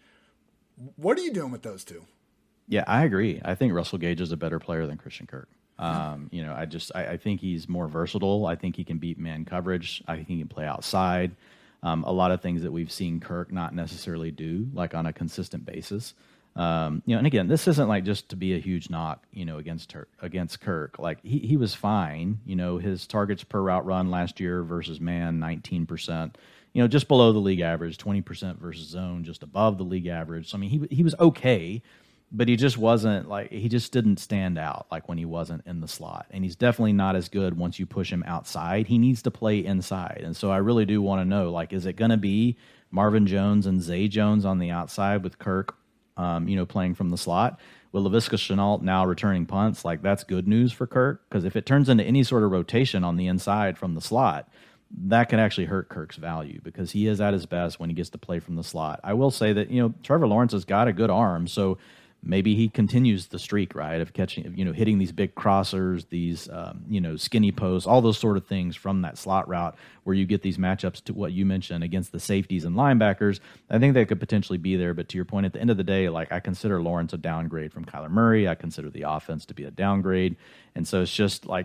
What are you doing with those two? Yeah, I agree. I think Russell Gage is a better player than Christian Kirk. Um, you know, I just I, I think he's more versatile. I think he can beat man coverage. I think he can play outside. Um, a lot of things that we've seen Kirk not necessarily do, like on a consistent basis. Um, you know, and again, this isn't like just to be a huge knock, you know, against Tur- against Kirk. Like he he was fine. You know, his targets per route run last year versus man, nineteen percent. You know, just below the league average. twenty percent versus zone, just above the league average. So I mean, he he was okay. But he just wasn't like, he just didn't stand out like when he wasn't in the slot. And he's definitely not as good once you push him outside. He needs to play inside. And so I really do want to know, like, is it going to be Marvin Jones and Zay Jones on the outside with Kirk, um, you know, playing from the slot? With Laviska Shenault now returning punts, like that's good news for Kirk. Because if it turns into any sort of rotation on the inside from the slot, that can actually hurt Kirk's value because he is at his best when he gets to play from the slot. I will say that, you know, Trevor Lawrence has got a good arm. So maybe he continues the streak, right, of catching, you know, hitting these big crossers, these, um, you know, skinny posts, all those sort of things from that slot route where you get these matchups to what you mentioned against the safeties and linebackers. I think they could potentially be there. But to your point, at the end of the day, like I consider Lawrence a downgrade from Kyler Murray. I consider the offense to be a downgrade. And so it's just like,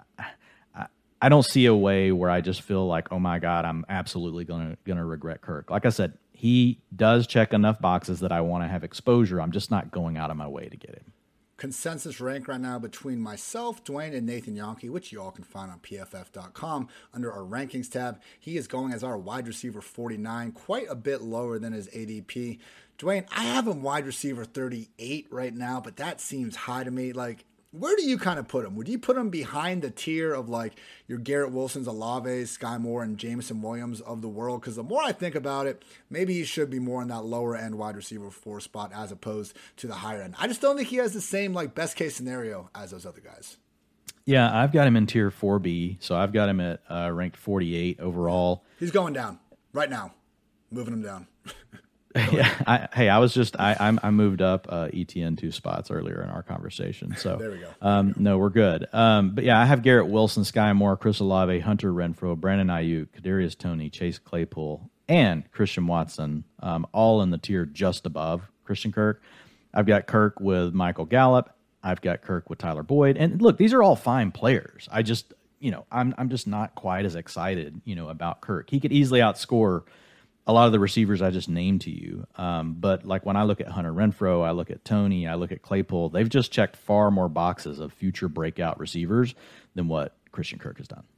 I, I don't see a way where I just feel like, oh my God, I'm absolutely going to going to regret Kirk. Like I said, he does check enough boxes that I want to have exposure. I'm just not going out of my way to get him. Consensus rank right now between myself, Dwayne, and Nathan Yonke, which you all can find on P F F dot com under our rankings tab. He is going as our wide receiver forty-nine, quite a bit lower than his A D P. Dwayne, I have him wide receiver thirty-eight right now, but that seems high to me. Like, where do you kind of put him? Would you put him behind the tier of like your Garrett Wilsons, Olaves, Sky Moore, and Jameson Williams of the world? Because the more I think about it, maybe he should be more in that lower end wide receiver four spot as opposed to the higher end. I just don't think he has the same like best case scenario as those other guys. Yeah, I've got him in tier four B, so I've got him at uh, ranked forty-eight overall. He's going down right now, moving him down. Yeah, I, hey, I was just I I'm, I moved up uh, E T N two spots earlier in our conversation, so there we go. Um, no, we're good. Um, but yeah, I have Garrett Wilson, Sky Moore, Chris Olave, Hunter Renfrow, Brandon Ayuk, Kadarius Toney, Chase Claypool, and Christian Watson, um, all in the tier just above Christian Kirk. I've got Kirk with Michael Gallup. I've got Kirk with Tyler Boyd, and look, these are all fine players. I just you know I'm I'm just not quite as excited you know about Kirk. He could easily outscore a lot of the receivers I just named to you. Um, but like when I look at Hunter Renfrow, I look at Toney, I look at Claypool, they've just checked far more boxes of future breakout receivers than what Christian Kirk has done.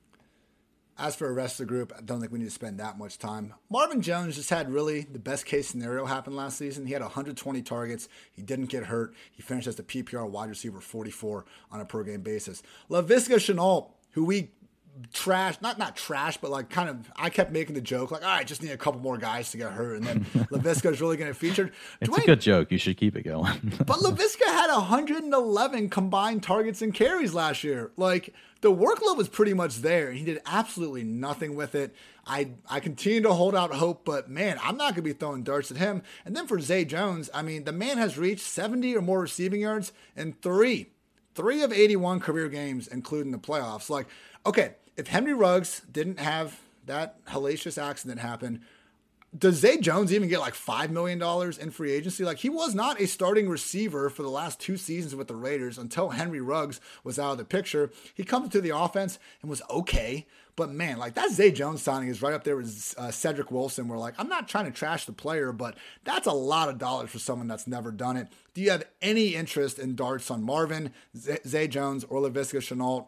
As for the rest of the group, I don't think we need to spend that much time. Marvin Jones just had really the best case scenario happen last season. He had one hundred twenty targets. He didn't get hurt. He finished as the P P R wide receiver forty-four on a per game basis. Laviska Shenault, who we trash, not not trash, but like kind of, I kept making the joke, like, all right, just need a couple more guys to get hurt, and then Laviska is really going to feature. It's Dwayne, a good joke. You should keep it going. but Laviska had one hundred eleven combined targets and carries last year. Like, the workload was pretty much there, and he did absolutely nothing with it. I I continue to hold out hope, but man, I'm not going to be throwing darts at him. And then for Zay Jones, I mean, the man has reached seventy or more receiving yards in three, three of eighty-one career games, including the playoffs. Like, okay, if Henry Ruggs didn't have that hellacious accident happen, does Zay Jones even get like five million dollars in free agency? Like, he was not a starting receiver for the last two seasons with the Raiders until Henry Ruggs was out of the picture. He comes into the offense and was okay. But man, like, that Zay Jones signing is right up there with uh, Cedric Wilson. We're like, I'm not trying to trash the player, but that's a lot of dollars for someone that's never done it. Do you have any interest in darts on Marvin, Z- Zay Jones, or Laviska Shenault?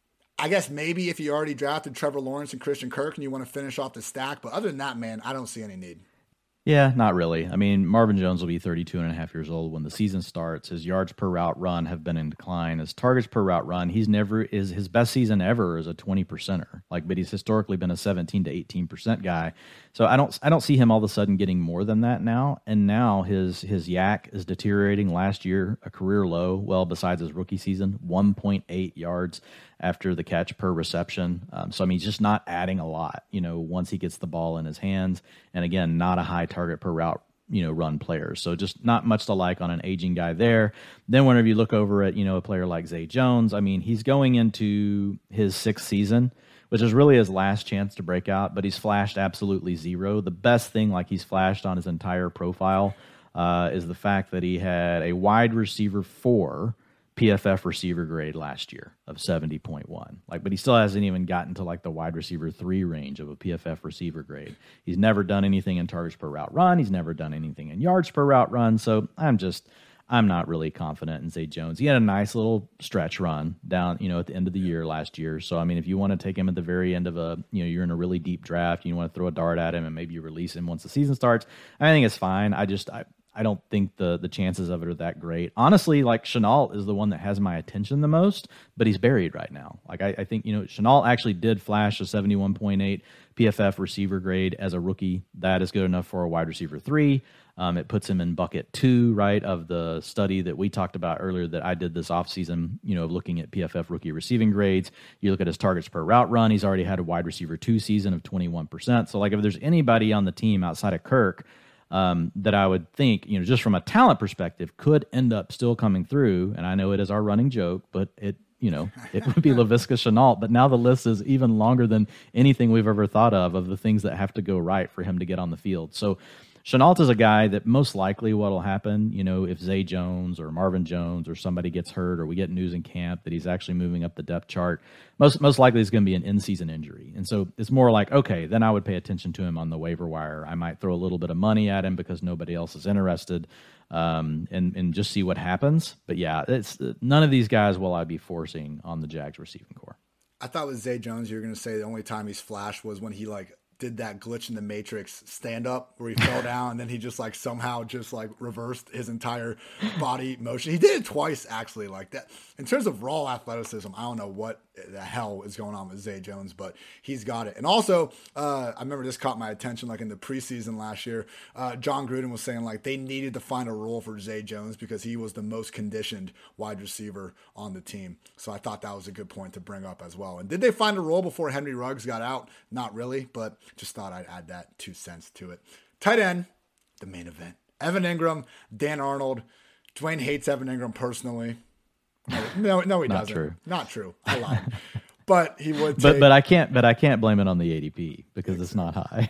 I guess maybe if you already drafted Trevor Lawrence and Christian Kirk and you want to finish off the stack. But other than that, man, I don't see any need. Yeah, not really. I mean, Marvin Jones will be thirty-two and a half years old when the season starts. His yards per route run have been in decline. His targets per route run, he's never is his best season ever is a twenty percenter. Like, but he's historically been a seventeen to eighteen percent guy. So I don't I don't see him all of a sudden getting more than that now. And now his his yak is deteriorating. Last year, a career low. Well, besides his rookie season, one point eight yards after the catch per reception. Um, so, I mean, he's just not adding a lot, you know, once he gets the ball in his hands. And again, not a high target per route, you know, run player. So just not much to like on an aging guy there. Then whenever you look over at, you know, a player like Zay Jones, I mean, he's going into his sixth season, which is really his last chance to break out, but he's flashed absolutely zero. The best thing, like, he's flashed on his entire profile uh, is the fact that he had a wide receiver four P F F receiver grade last year of seventy point one. Like, but he still hasn't even gotten to like the wide receiver three range of a P F F receiver grade. He's never done anything in targets per route run. He's never done anything in yards per route run. So I'm just, I'm not really confident in Zay Jones. He had a nice little stretch run down, you know, at the end of the year last year. So, I mean, if you want to take him at the very end of a, you know, you're in a really deep draft, you want to throw a dart at him and maybe you release him once the season starts, I think it's fine. I just, I, I don't think the the chances of it are that great. Honestly, like, Shenault is the one that has my attention the most, but he's buried right now. Like, I, I think, you know, Shenault actually did flash a seventy-one point eight P F F receiver grade as a rookie. That is good enough for a wide receiver three. Um, it puts him in bucket two, right, of the study that we talked about earlier that I did this offseason, you know, looking at P F F rookie receiving grades. You look at his targets per route run, he's already had a wide receiver two season of twenty-one percent. So, like, if there's anybody on the team outside of Kirk Um, that I would think, you know, just from a talent perspective, could end up still coming through. And I know it is our running joke, but it, you know, it would be Laviska Shenault. But now the list is even longer than anything we've ever thought of, of the things that have to go right for him to get on the field. So Shenault is a guy that most likely what will happen, you know, if Zay Jones or Marvin Jones or somebody gets hurt or we get news in camp that he's actually moving up the depth chart, most most likely it's going to be an in-season injury. And so it's more like, okay, then I would pay attention to him on the waiver wire. I might throw a little bit of money at him because nobody else is interested, um, and, and just see what happens. But yeah, it's none of these guys will I be forcing on the Jags receiving core. I thought with Zay Jones, you were going to say the only time he's flashed was when he, like, did that glitch in the Matrix stand up where he fell down and then he just like somehow just like reversed his entire body motion. He did it twice actually, like that. In terms of raw athleticism, I don't know what the hell is going on with Zay Jones, but he's got it. And also, uh, I remember this caught my attention like in the preseason last year. Uh, John Gruden was saying like they needed to find a role for Zay Jones because he was the most conditioned wide receiver on the team. So I thought that was a good point to bring up as well. And did they find a role before Henry Ruggs got out? Not really, but just thought I'd add that two cents to it. Tight end, the main event. Evan Ingram, Dan Arnold. Dwayne hates Evan Ingram personally. No, no, no he Not doesn't. True. Not true. I lied. But he would. Take, but but I can't but I can't blame it on the A D P because it's not high.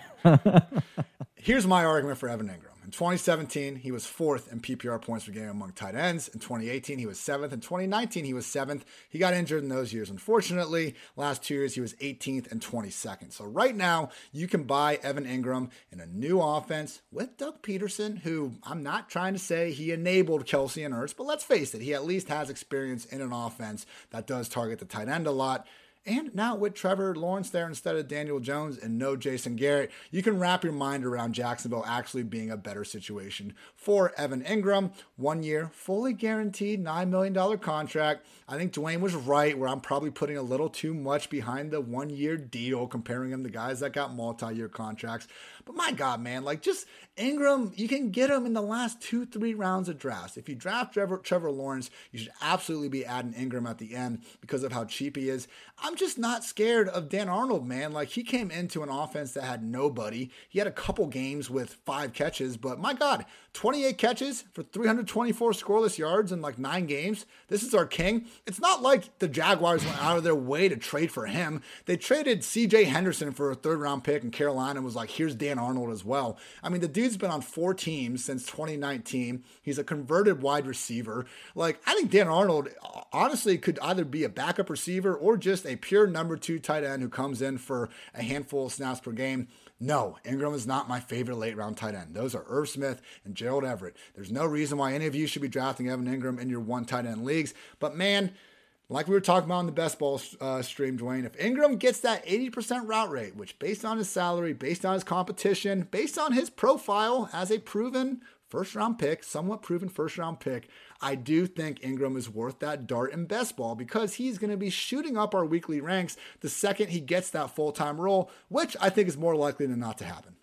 Here's my argument for Evan Ingram. In twenty seventeen, he was fourth in P P R points per game among tight ends. In twenty eighteen, he was seventh. In twenty nineteen, he was seventh. He got injured in those years. Unfortunately, last two years, he was eighteenth and twenty-second. So right now, you can buy Evan Ingram in a new offense with Doug Peterson, who I'm not trying to say he enabled Kelsey and Ertz, but let's face it, he at least has experience in an offense that does target the tight end a lot. And now with Trevor Lawrence there instead of Daniel Jones and no Jason Garrett, you can wrap your mind around Jacksonville actually being a better situation for Evan Engram. One year, fully guaranteed nine million dollars contract. I think Dwayne was right where I'm probably putting a little too much behind the one-year deal, comparing him to guys that got multi-year contracts. But my God, man, like just Engram, you can get him in the last two, three rounds of drafts. If you draft Trevor, Trevor Lawrence, you should absolutely be adding Engram at the end because of how cheap he is. I'm just not scared of Dan Arnold, man. Like he came into an offense that had nobody. He had a couple games with five catches, but my God, twenty-eight catches for three hundred twenty-four scoreless yards in like nine games. This is our king. It's not like the Jaguars went out of their way to trade for him. They traded C J Henderson for a third round pick in Carolina and was like, here's Dan Arnold as well. I mean, the dude's been on four teams since twenty nineteen. He's a converted wide receiver. Like, I think Dan Arnold honestly could either be a backup receiver or just a pure number two tight end who comes in for a handful of snaps per game. No, Engram is not my favorite late round tight end. Those are Irv Smith and Gerald Everett. There's no reason why any of you should be drafting Evan Engram in your one tight end leagues. But man, like we were talking about in the best ball uh, stream, Dwayne, if Engram gets that eighty percent route rate, which based on his salary, based on his competition, based on his profile as a proven first round pick, somewhat proven first round pick, I do think Engram is worth that dart in best ball because he's going to be shooting up our weekly ranks the second he gets that full-time role, which I think is more likely than not to happen.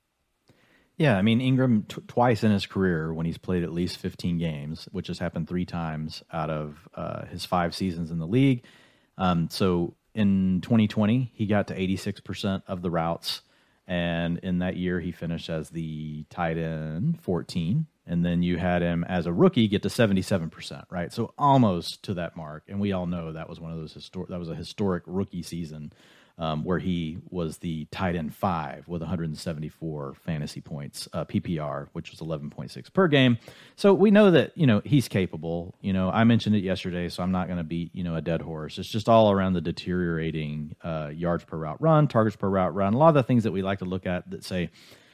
Yeah, I mean, Engram t- twice in his career when he's played at least fifteen games, which has happened three times out of uh, his five seasons in the league. Um, so in twenty twenty, he got to eighty-six percent of the routes. And in that year, he finished as the tight end fourteen. And then you had him as a rookie get to seventy-seven percent, right? So almost to that mark. And we all know that was one of those historic, that was a historic rookie season um, where he was the tight end five with one hundred seventy-four fantasy points, uh, P P R, which was eleven point six per game. So we know that, you know, he's capable. You know, I mentioned it yesterday, so I'm not going to beat, you know, a dead horse. It's just all around the deteriorating uh, yards per route run, targets per route run, a lot of the things that we like to look at that say,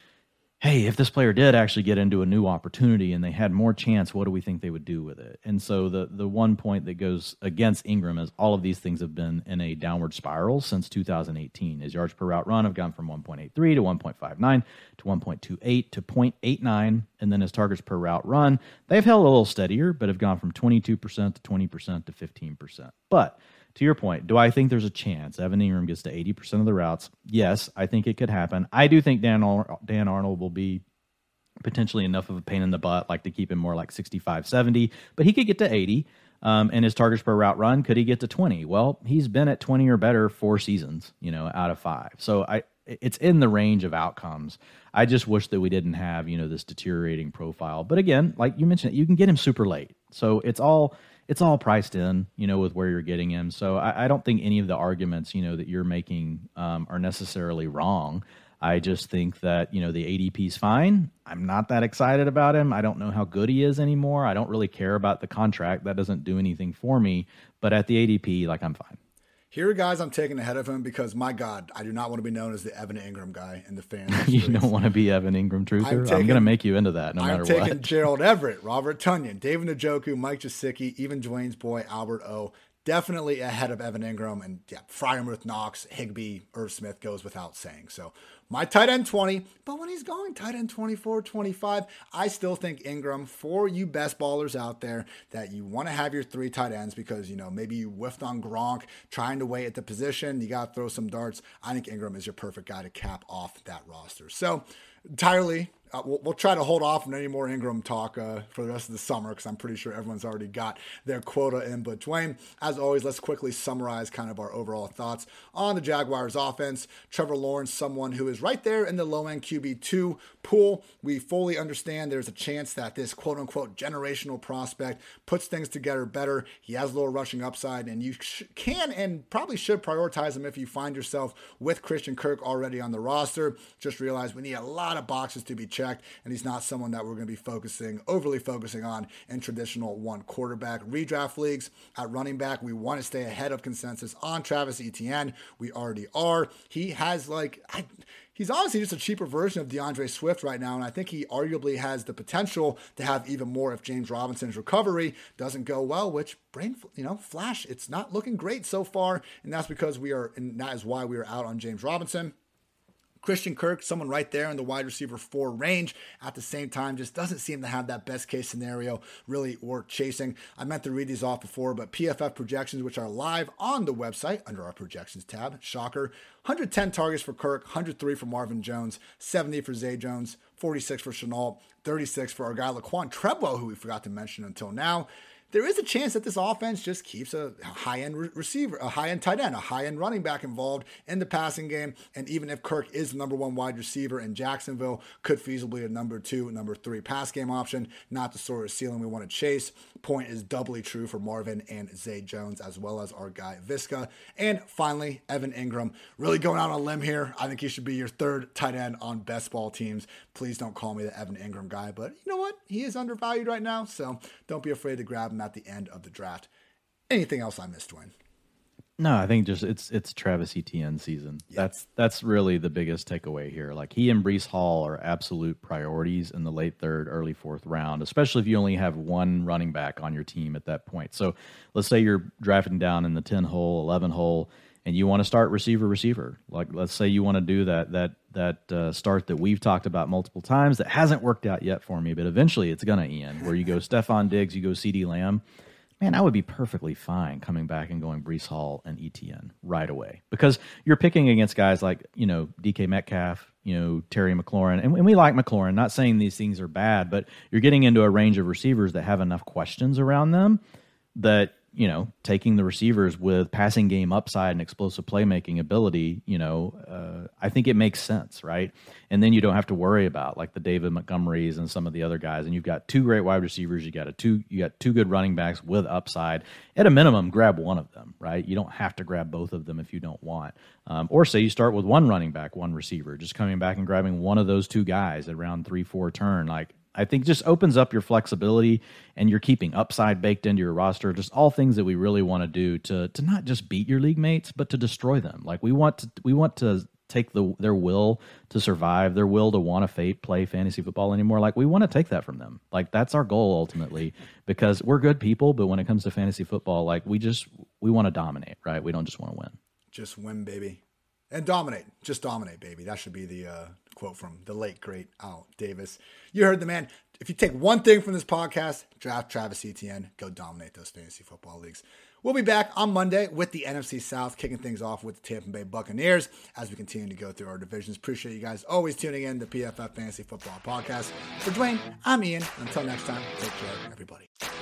hey, if this player did actually get into a new opportunity and they had more chance, what do we think they would do with it? And so the the one point that goes against Engram is all of these things have been in a downward spiral since two thousand eighteen. His yards per route run have gone from one point eight three to one point five nine to one point two eight to zero point eight nine, and then his targets per route run, they've held a little steadier, but have gone from twenty-two percent to twenty percent to fifteen percent. But to your point, do I think there's a chance Evan Engram gets to eighty percent of the routes? Yes, I think it could happen. I do think Dan, Ar- Dan Arnold will be potentially enough of a pain in the butt, like to keep him more like sixty-five, seventy, but he could get to eighty. Um, and his targets per route run, could he get to twenty? Well, he's been at twenty or better four seasons, you know, out of five. So I, it's in the range of outcomes. I just wish that we didn't have, you know, this deteriorating profile. But again, like you mentioned, you can get him super late. So it's all... It's all priced in, you know, with where you're getting him. So I, I don't think any of the arguments, you know, that you're making um, are necessarily wrong. I just think that, you know, the A D P is fine. I'm not that excited about him. I don't know how good he is anymore. I don't really care about the contract. That doesn't do anything for me. But at the A D P, like, I'm fine. Here are guys I'm taking ahead of him because, my God, I do not want to be known as the Evan Engram guy in the fan. You don't want to be Evan Engram truther? I'm, I'm going to make you into that no I'm matter what. I'm taking Gerald Everett, Robert Tonyan, David Njoku, Mike Gesicki, even Dwayne's boy, Albert O. Definitely ahead of Evan Engram. And yeah, Freiermuth, Knox, Higbee, Irv Smith goes without saying. So my tight end twenty, but when he's going tight end twenty-four, twenty-five, I still think Engram, for you best ballers out there that you want to have your three tight ends because, you know, maybe you whiffed on Gronk trying to wait at the position. You got to throw some darts. I think Engram is your perfect guy to cap off that roster. So entirely, uh, we'll, we'll try to hold off on any more Engram talk uh, for the rest of the summer because I'm pretty sure everyone's already got their quota in. But Dwayne, as always, let's quickly summarize kind of our overall thoughts on the Jaguars offense. Trevor Lawrence, someone who is right there in the low-end Q B two pool. We fully understand there's a chance that this quote-unquote generational prospect puts things together better. He has a little rushing upside, and you sh- can and probably should prioritize him if you find yourself with Christian Kirk already on the roster. Just realize we need a lot of boxes to be checked, and he's not someone that we're going to be focusing, overly focusing on in traditional one quarterback redraft leagues. At running back, we want to stay ahead of consensus on Travis Etienne. We already are. He has like... I, he's honestly just a cheaper version of DeAndre Swift right now, and I think he arguably has the potential to have even more if James Robinson's recovery doesn't go well, which, brain, you know, flash, it's not looking great so far, and that's because we are, and that is why we are out on James Robinson. Christian Kirk, someone right there in the wide receiver four range, at the same time, just doesn't seem to have that best case scenario really worth chasing. I meant to read these off before, but P F F projections, which are live on the website under our projections tab, shocker, one hundred ten targets for Kirk, one hundred three for Marvin Jones, seventy for Zay Jones, forty-six for Shenault, thirty-six for our guy Laquan Treadwell, who we forgot to mention until now. There is a chance that this offense just keeps a high-end re- receiver, a high-end tight end, a high-end running back involved in the passing game. And even if Kirk is the number one wide receiver in Jacksonville, could feasibly a number two, number three pass game option, not the sort of ceiling we want to chase. Point is doubly true for Marvin and Zay Jones, as well as our guy Visca. And finally, Evan Ingram, really going out on a limb here. I think he should be your third tight end on best ball teams. Please don't call me the Evan Ingram guy, but you know what? He is undervalued right now, so don't be afraid to grab him at the end of the draft. Anything else I missed, Dwayne? No, I think just it's it's Travis Etienne season. Yep. That's that's really the biggest takeaway here. Like, he and Breece Hall are absolute priorities in the late third, early fourth round, especially if you only have one running back on your team at that point. So let's say you're drafting down in the ten hole, eleven hole, and you want to start receiver receiver. Like, let's say you want to do that that that uh, start that we've talked about multiple times that hasn't worked out yet for me, but eventually it's gonna, Ian, where you go Stephon Diggs, you go CeeDee Lamb. Man, I would be perfectly fine coming back and going Breece Hall and Etienne right away, because you're picking against guys like, you know, D K Metcalf, you know, Terry McLaurin, and, and we like McLaurin, not saying these things are bad, but you're getting into a range of receivers that have enough questions around them that, you know, taking the receivers with passing game upside and explosive playmaking ability, you know, uh, I think it makes sense, right? And then you don't have to worry about like the David Montgomerys and some of the other guys. And you've got two great wide receivers. You got a two, you got two good running backs with upside. At a minimum, grab one of them, right? You don't have to grab both of them if you don't want. Um, or say you start with one running back, one receiver, just coming back and grabbing one of those two guys at round three, four turn, like. I think just opens up your flexibility, and you're keeping upside baked into your roster. Just all things that we really want to do to to not just beat your league mates, but to destroy them. Like, we want to we want to take the their will to survive, their will to want to play fantasy football anymore. Like, we want to take that from them. Like, that's our goal ultimately, because we're good people, but when it comes to fantasy football, like, we just we want to dominate, right? We don't just want to win. Just win, baby. And dominate. Just dominate, baby. That should be the uh, quote from the late, great Al Davis. You heard the man. If you take one thing from this podcast, draft Travis Etienne. Go dominate those fantasy football leagues. We'll be back on Monday with the N F C South, kicking things off with the Tampa Bay Buccaneers as we continue to go through our divisions. Appreciate you guys always tuning in to P F F Fantasy Football Podcast. For Dwayne, I'm Ian. Until next time, take care, everybody.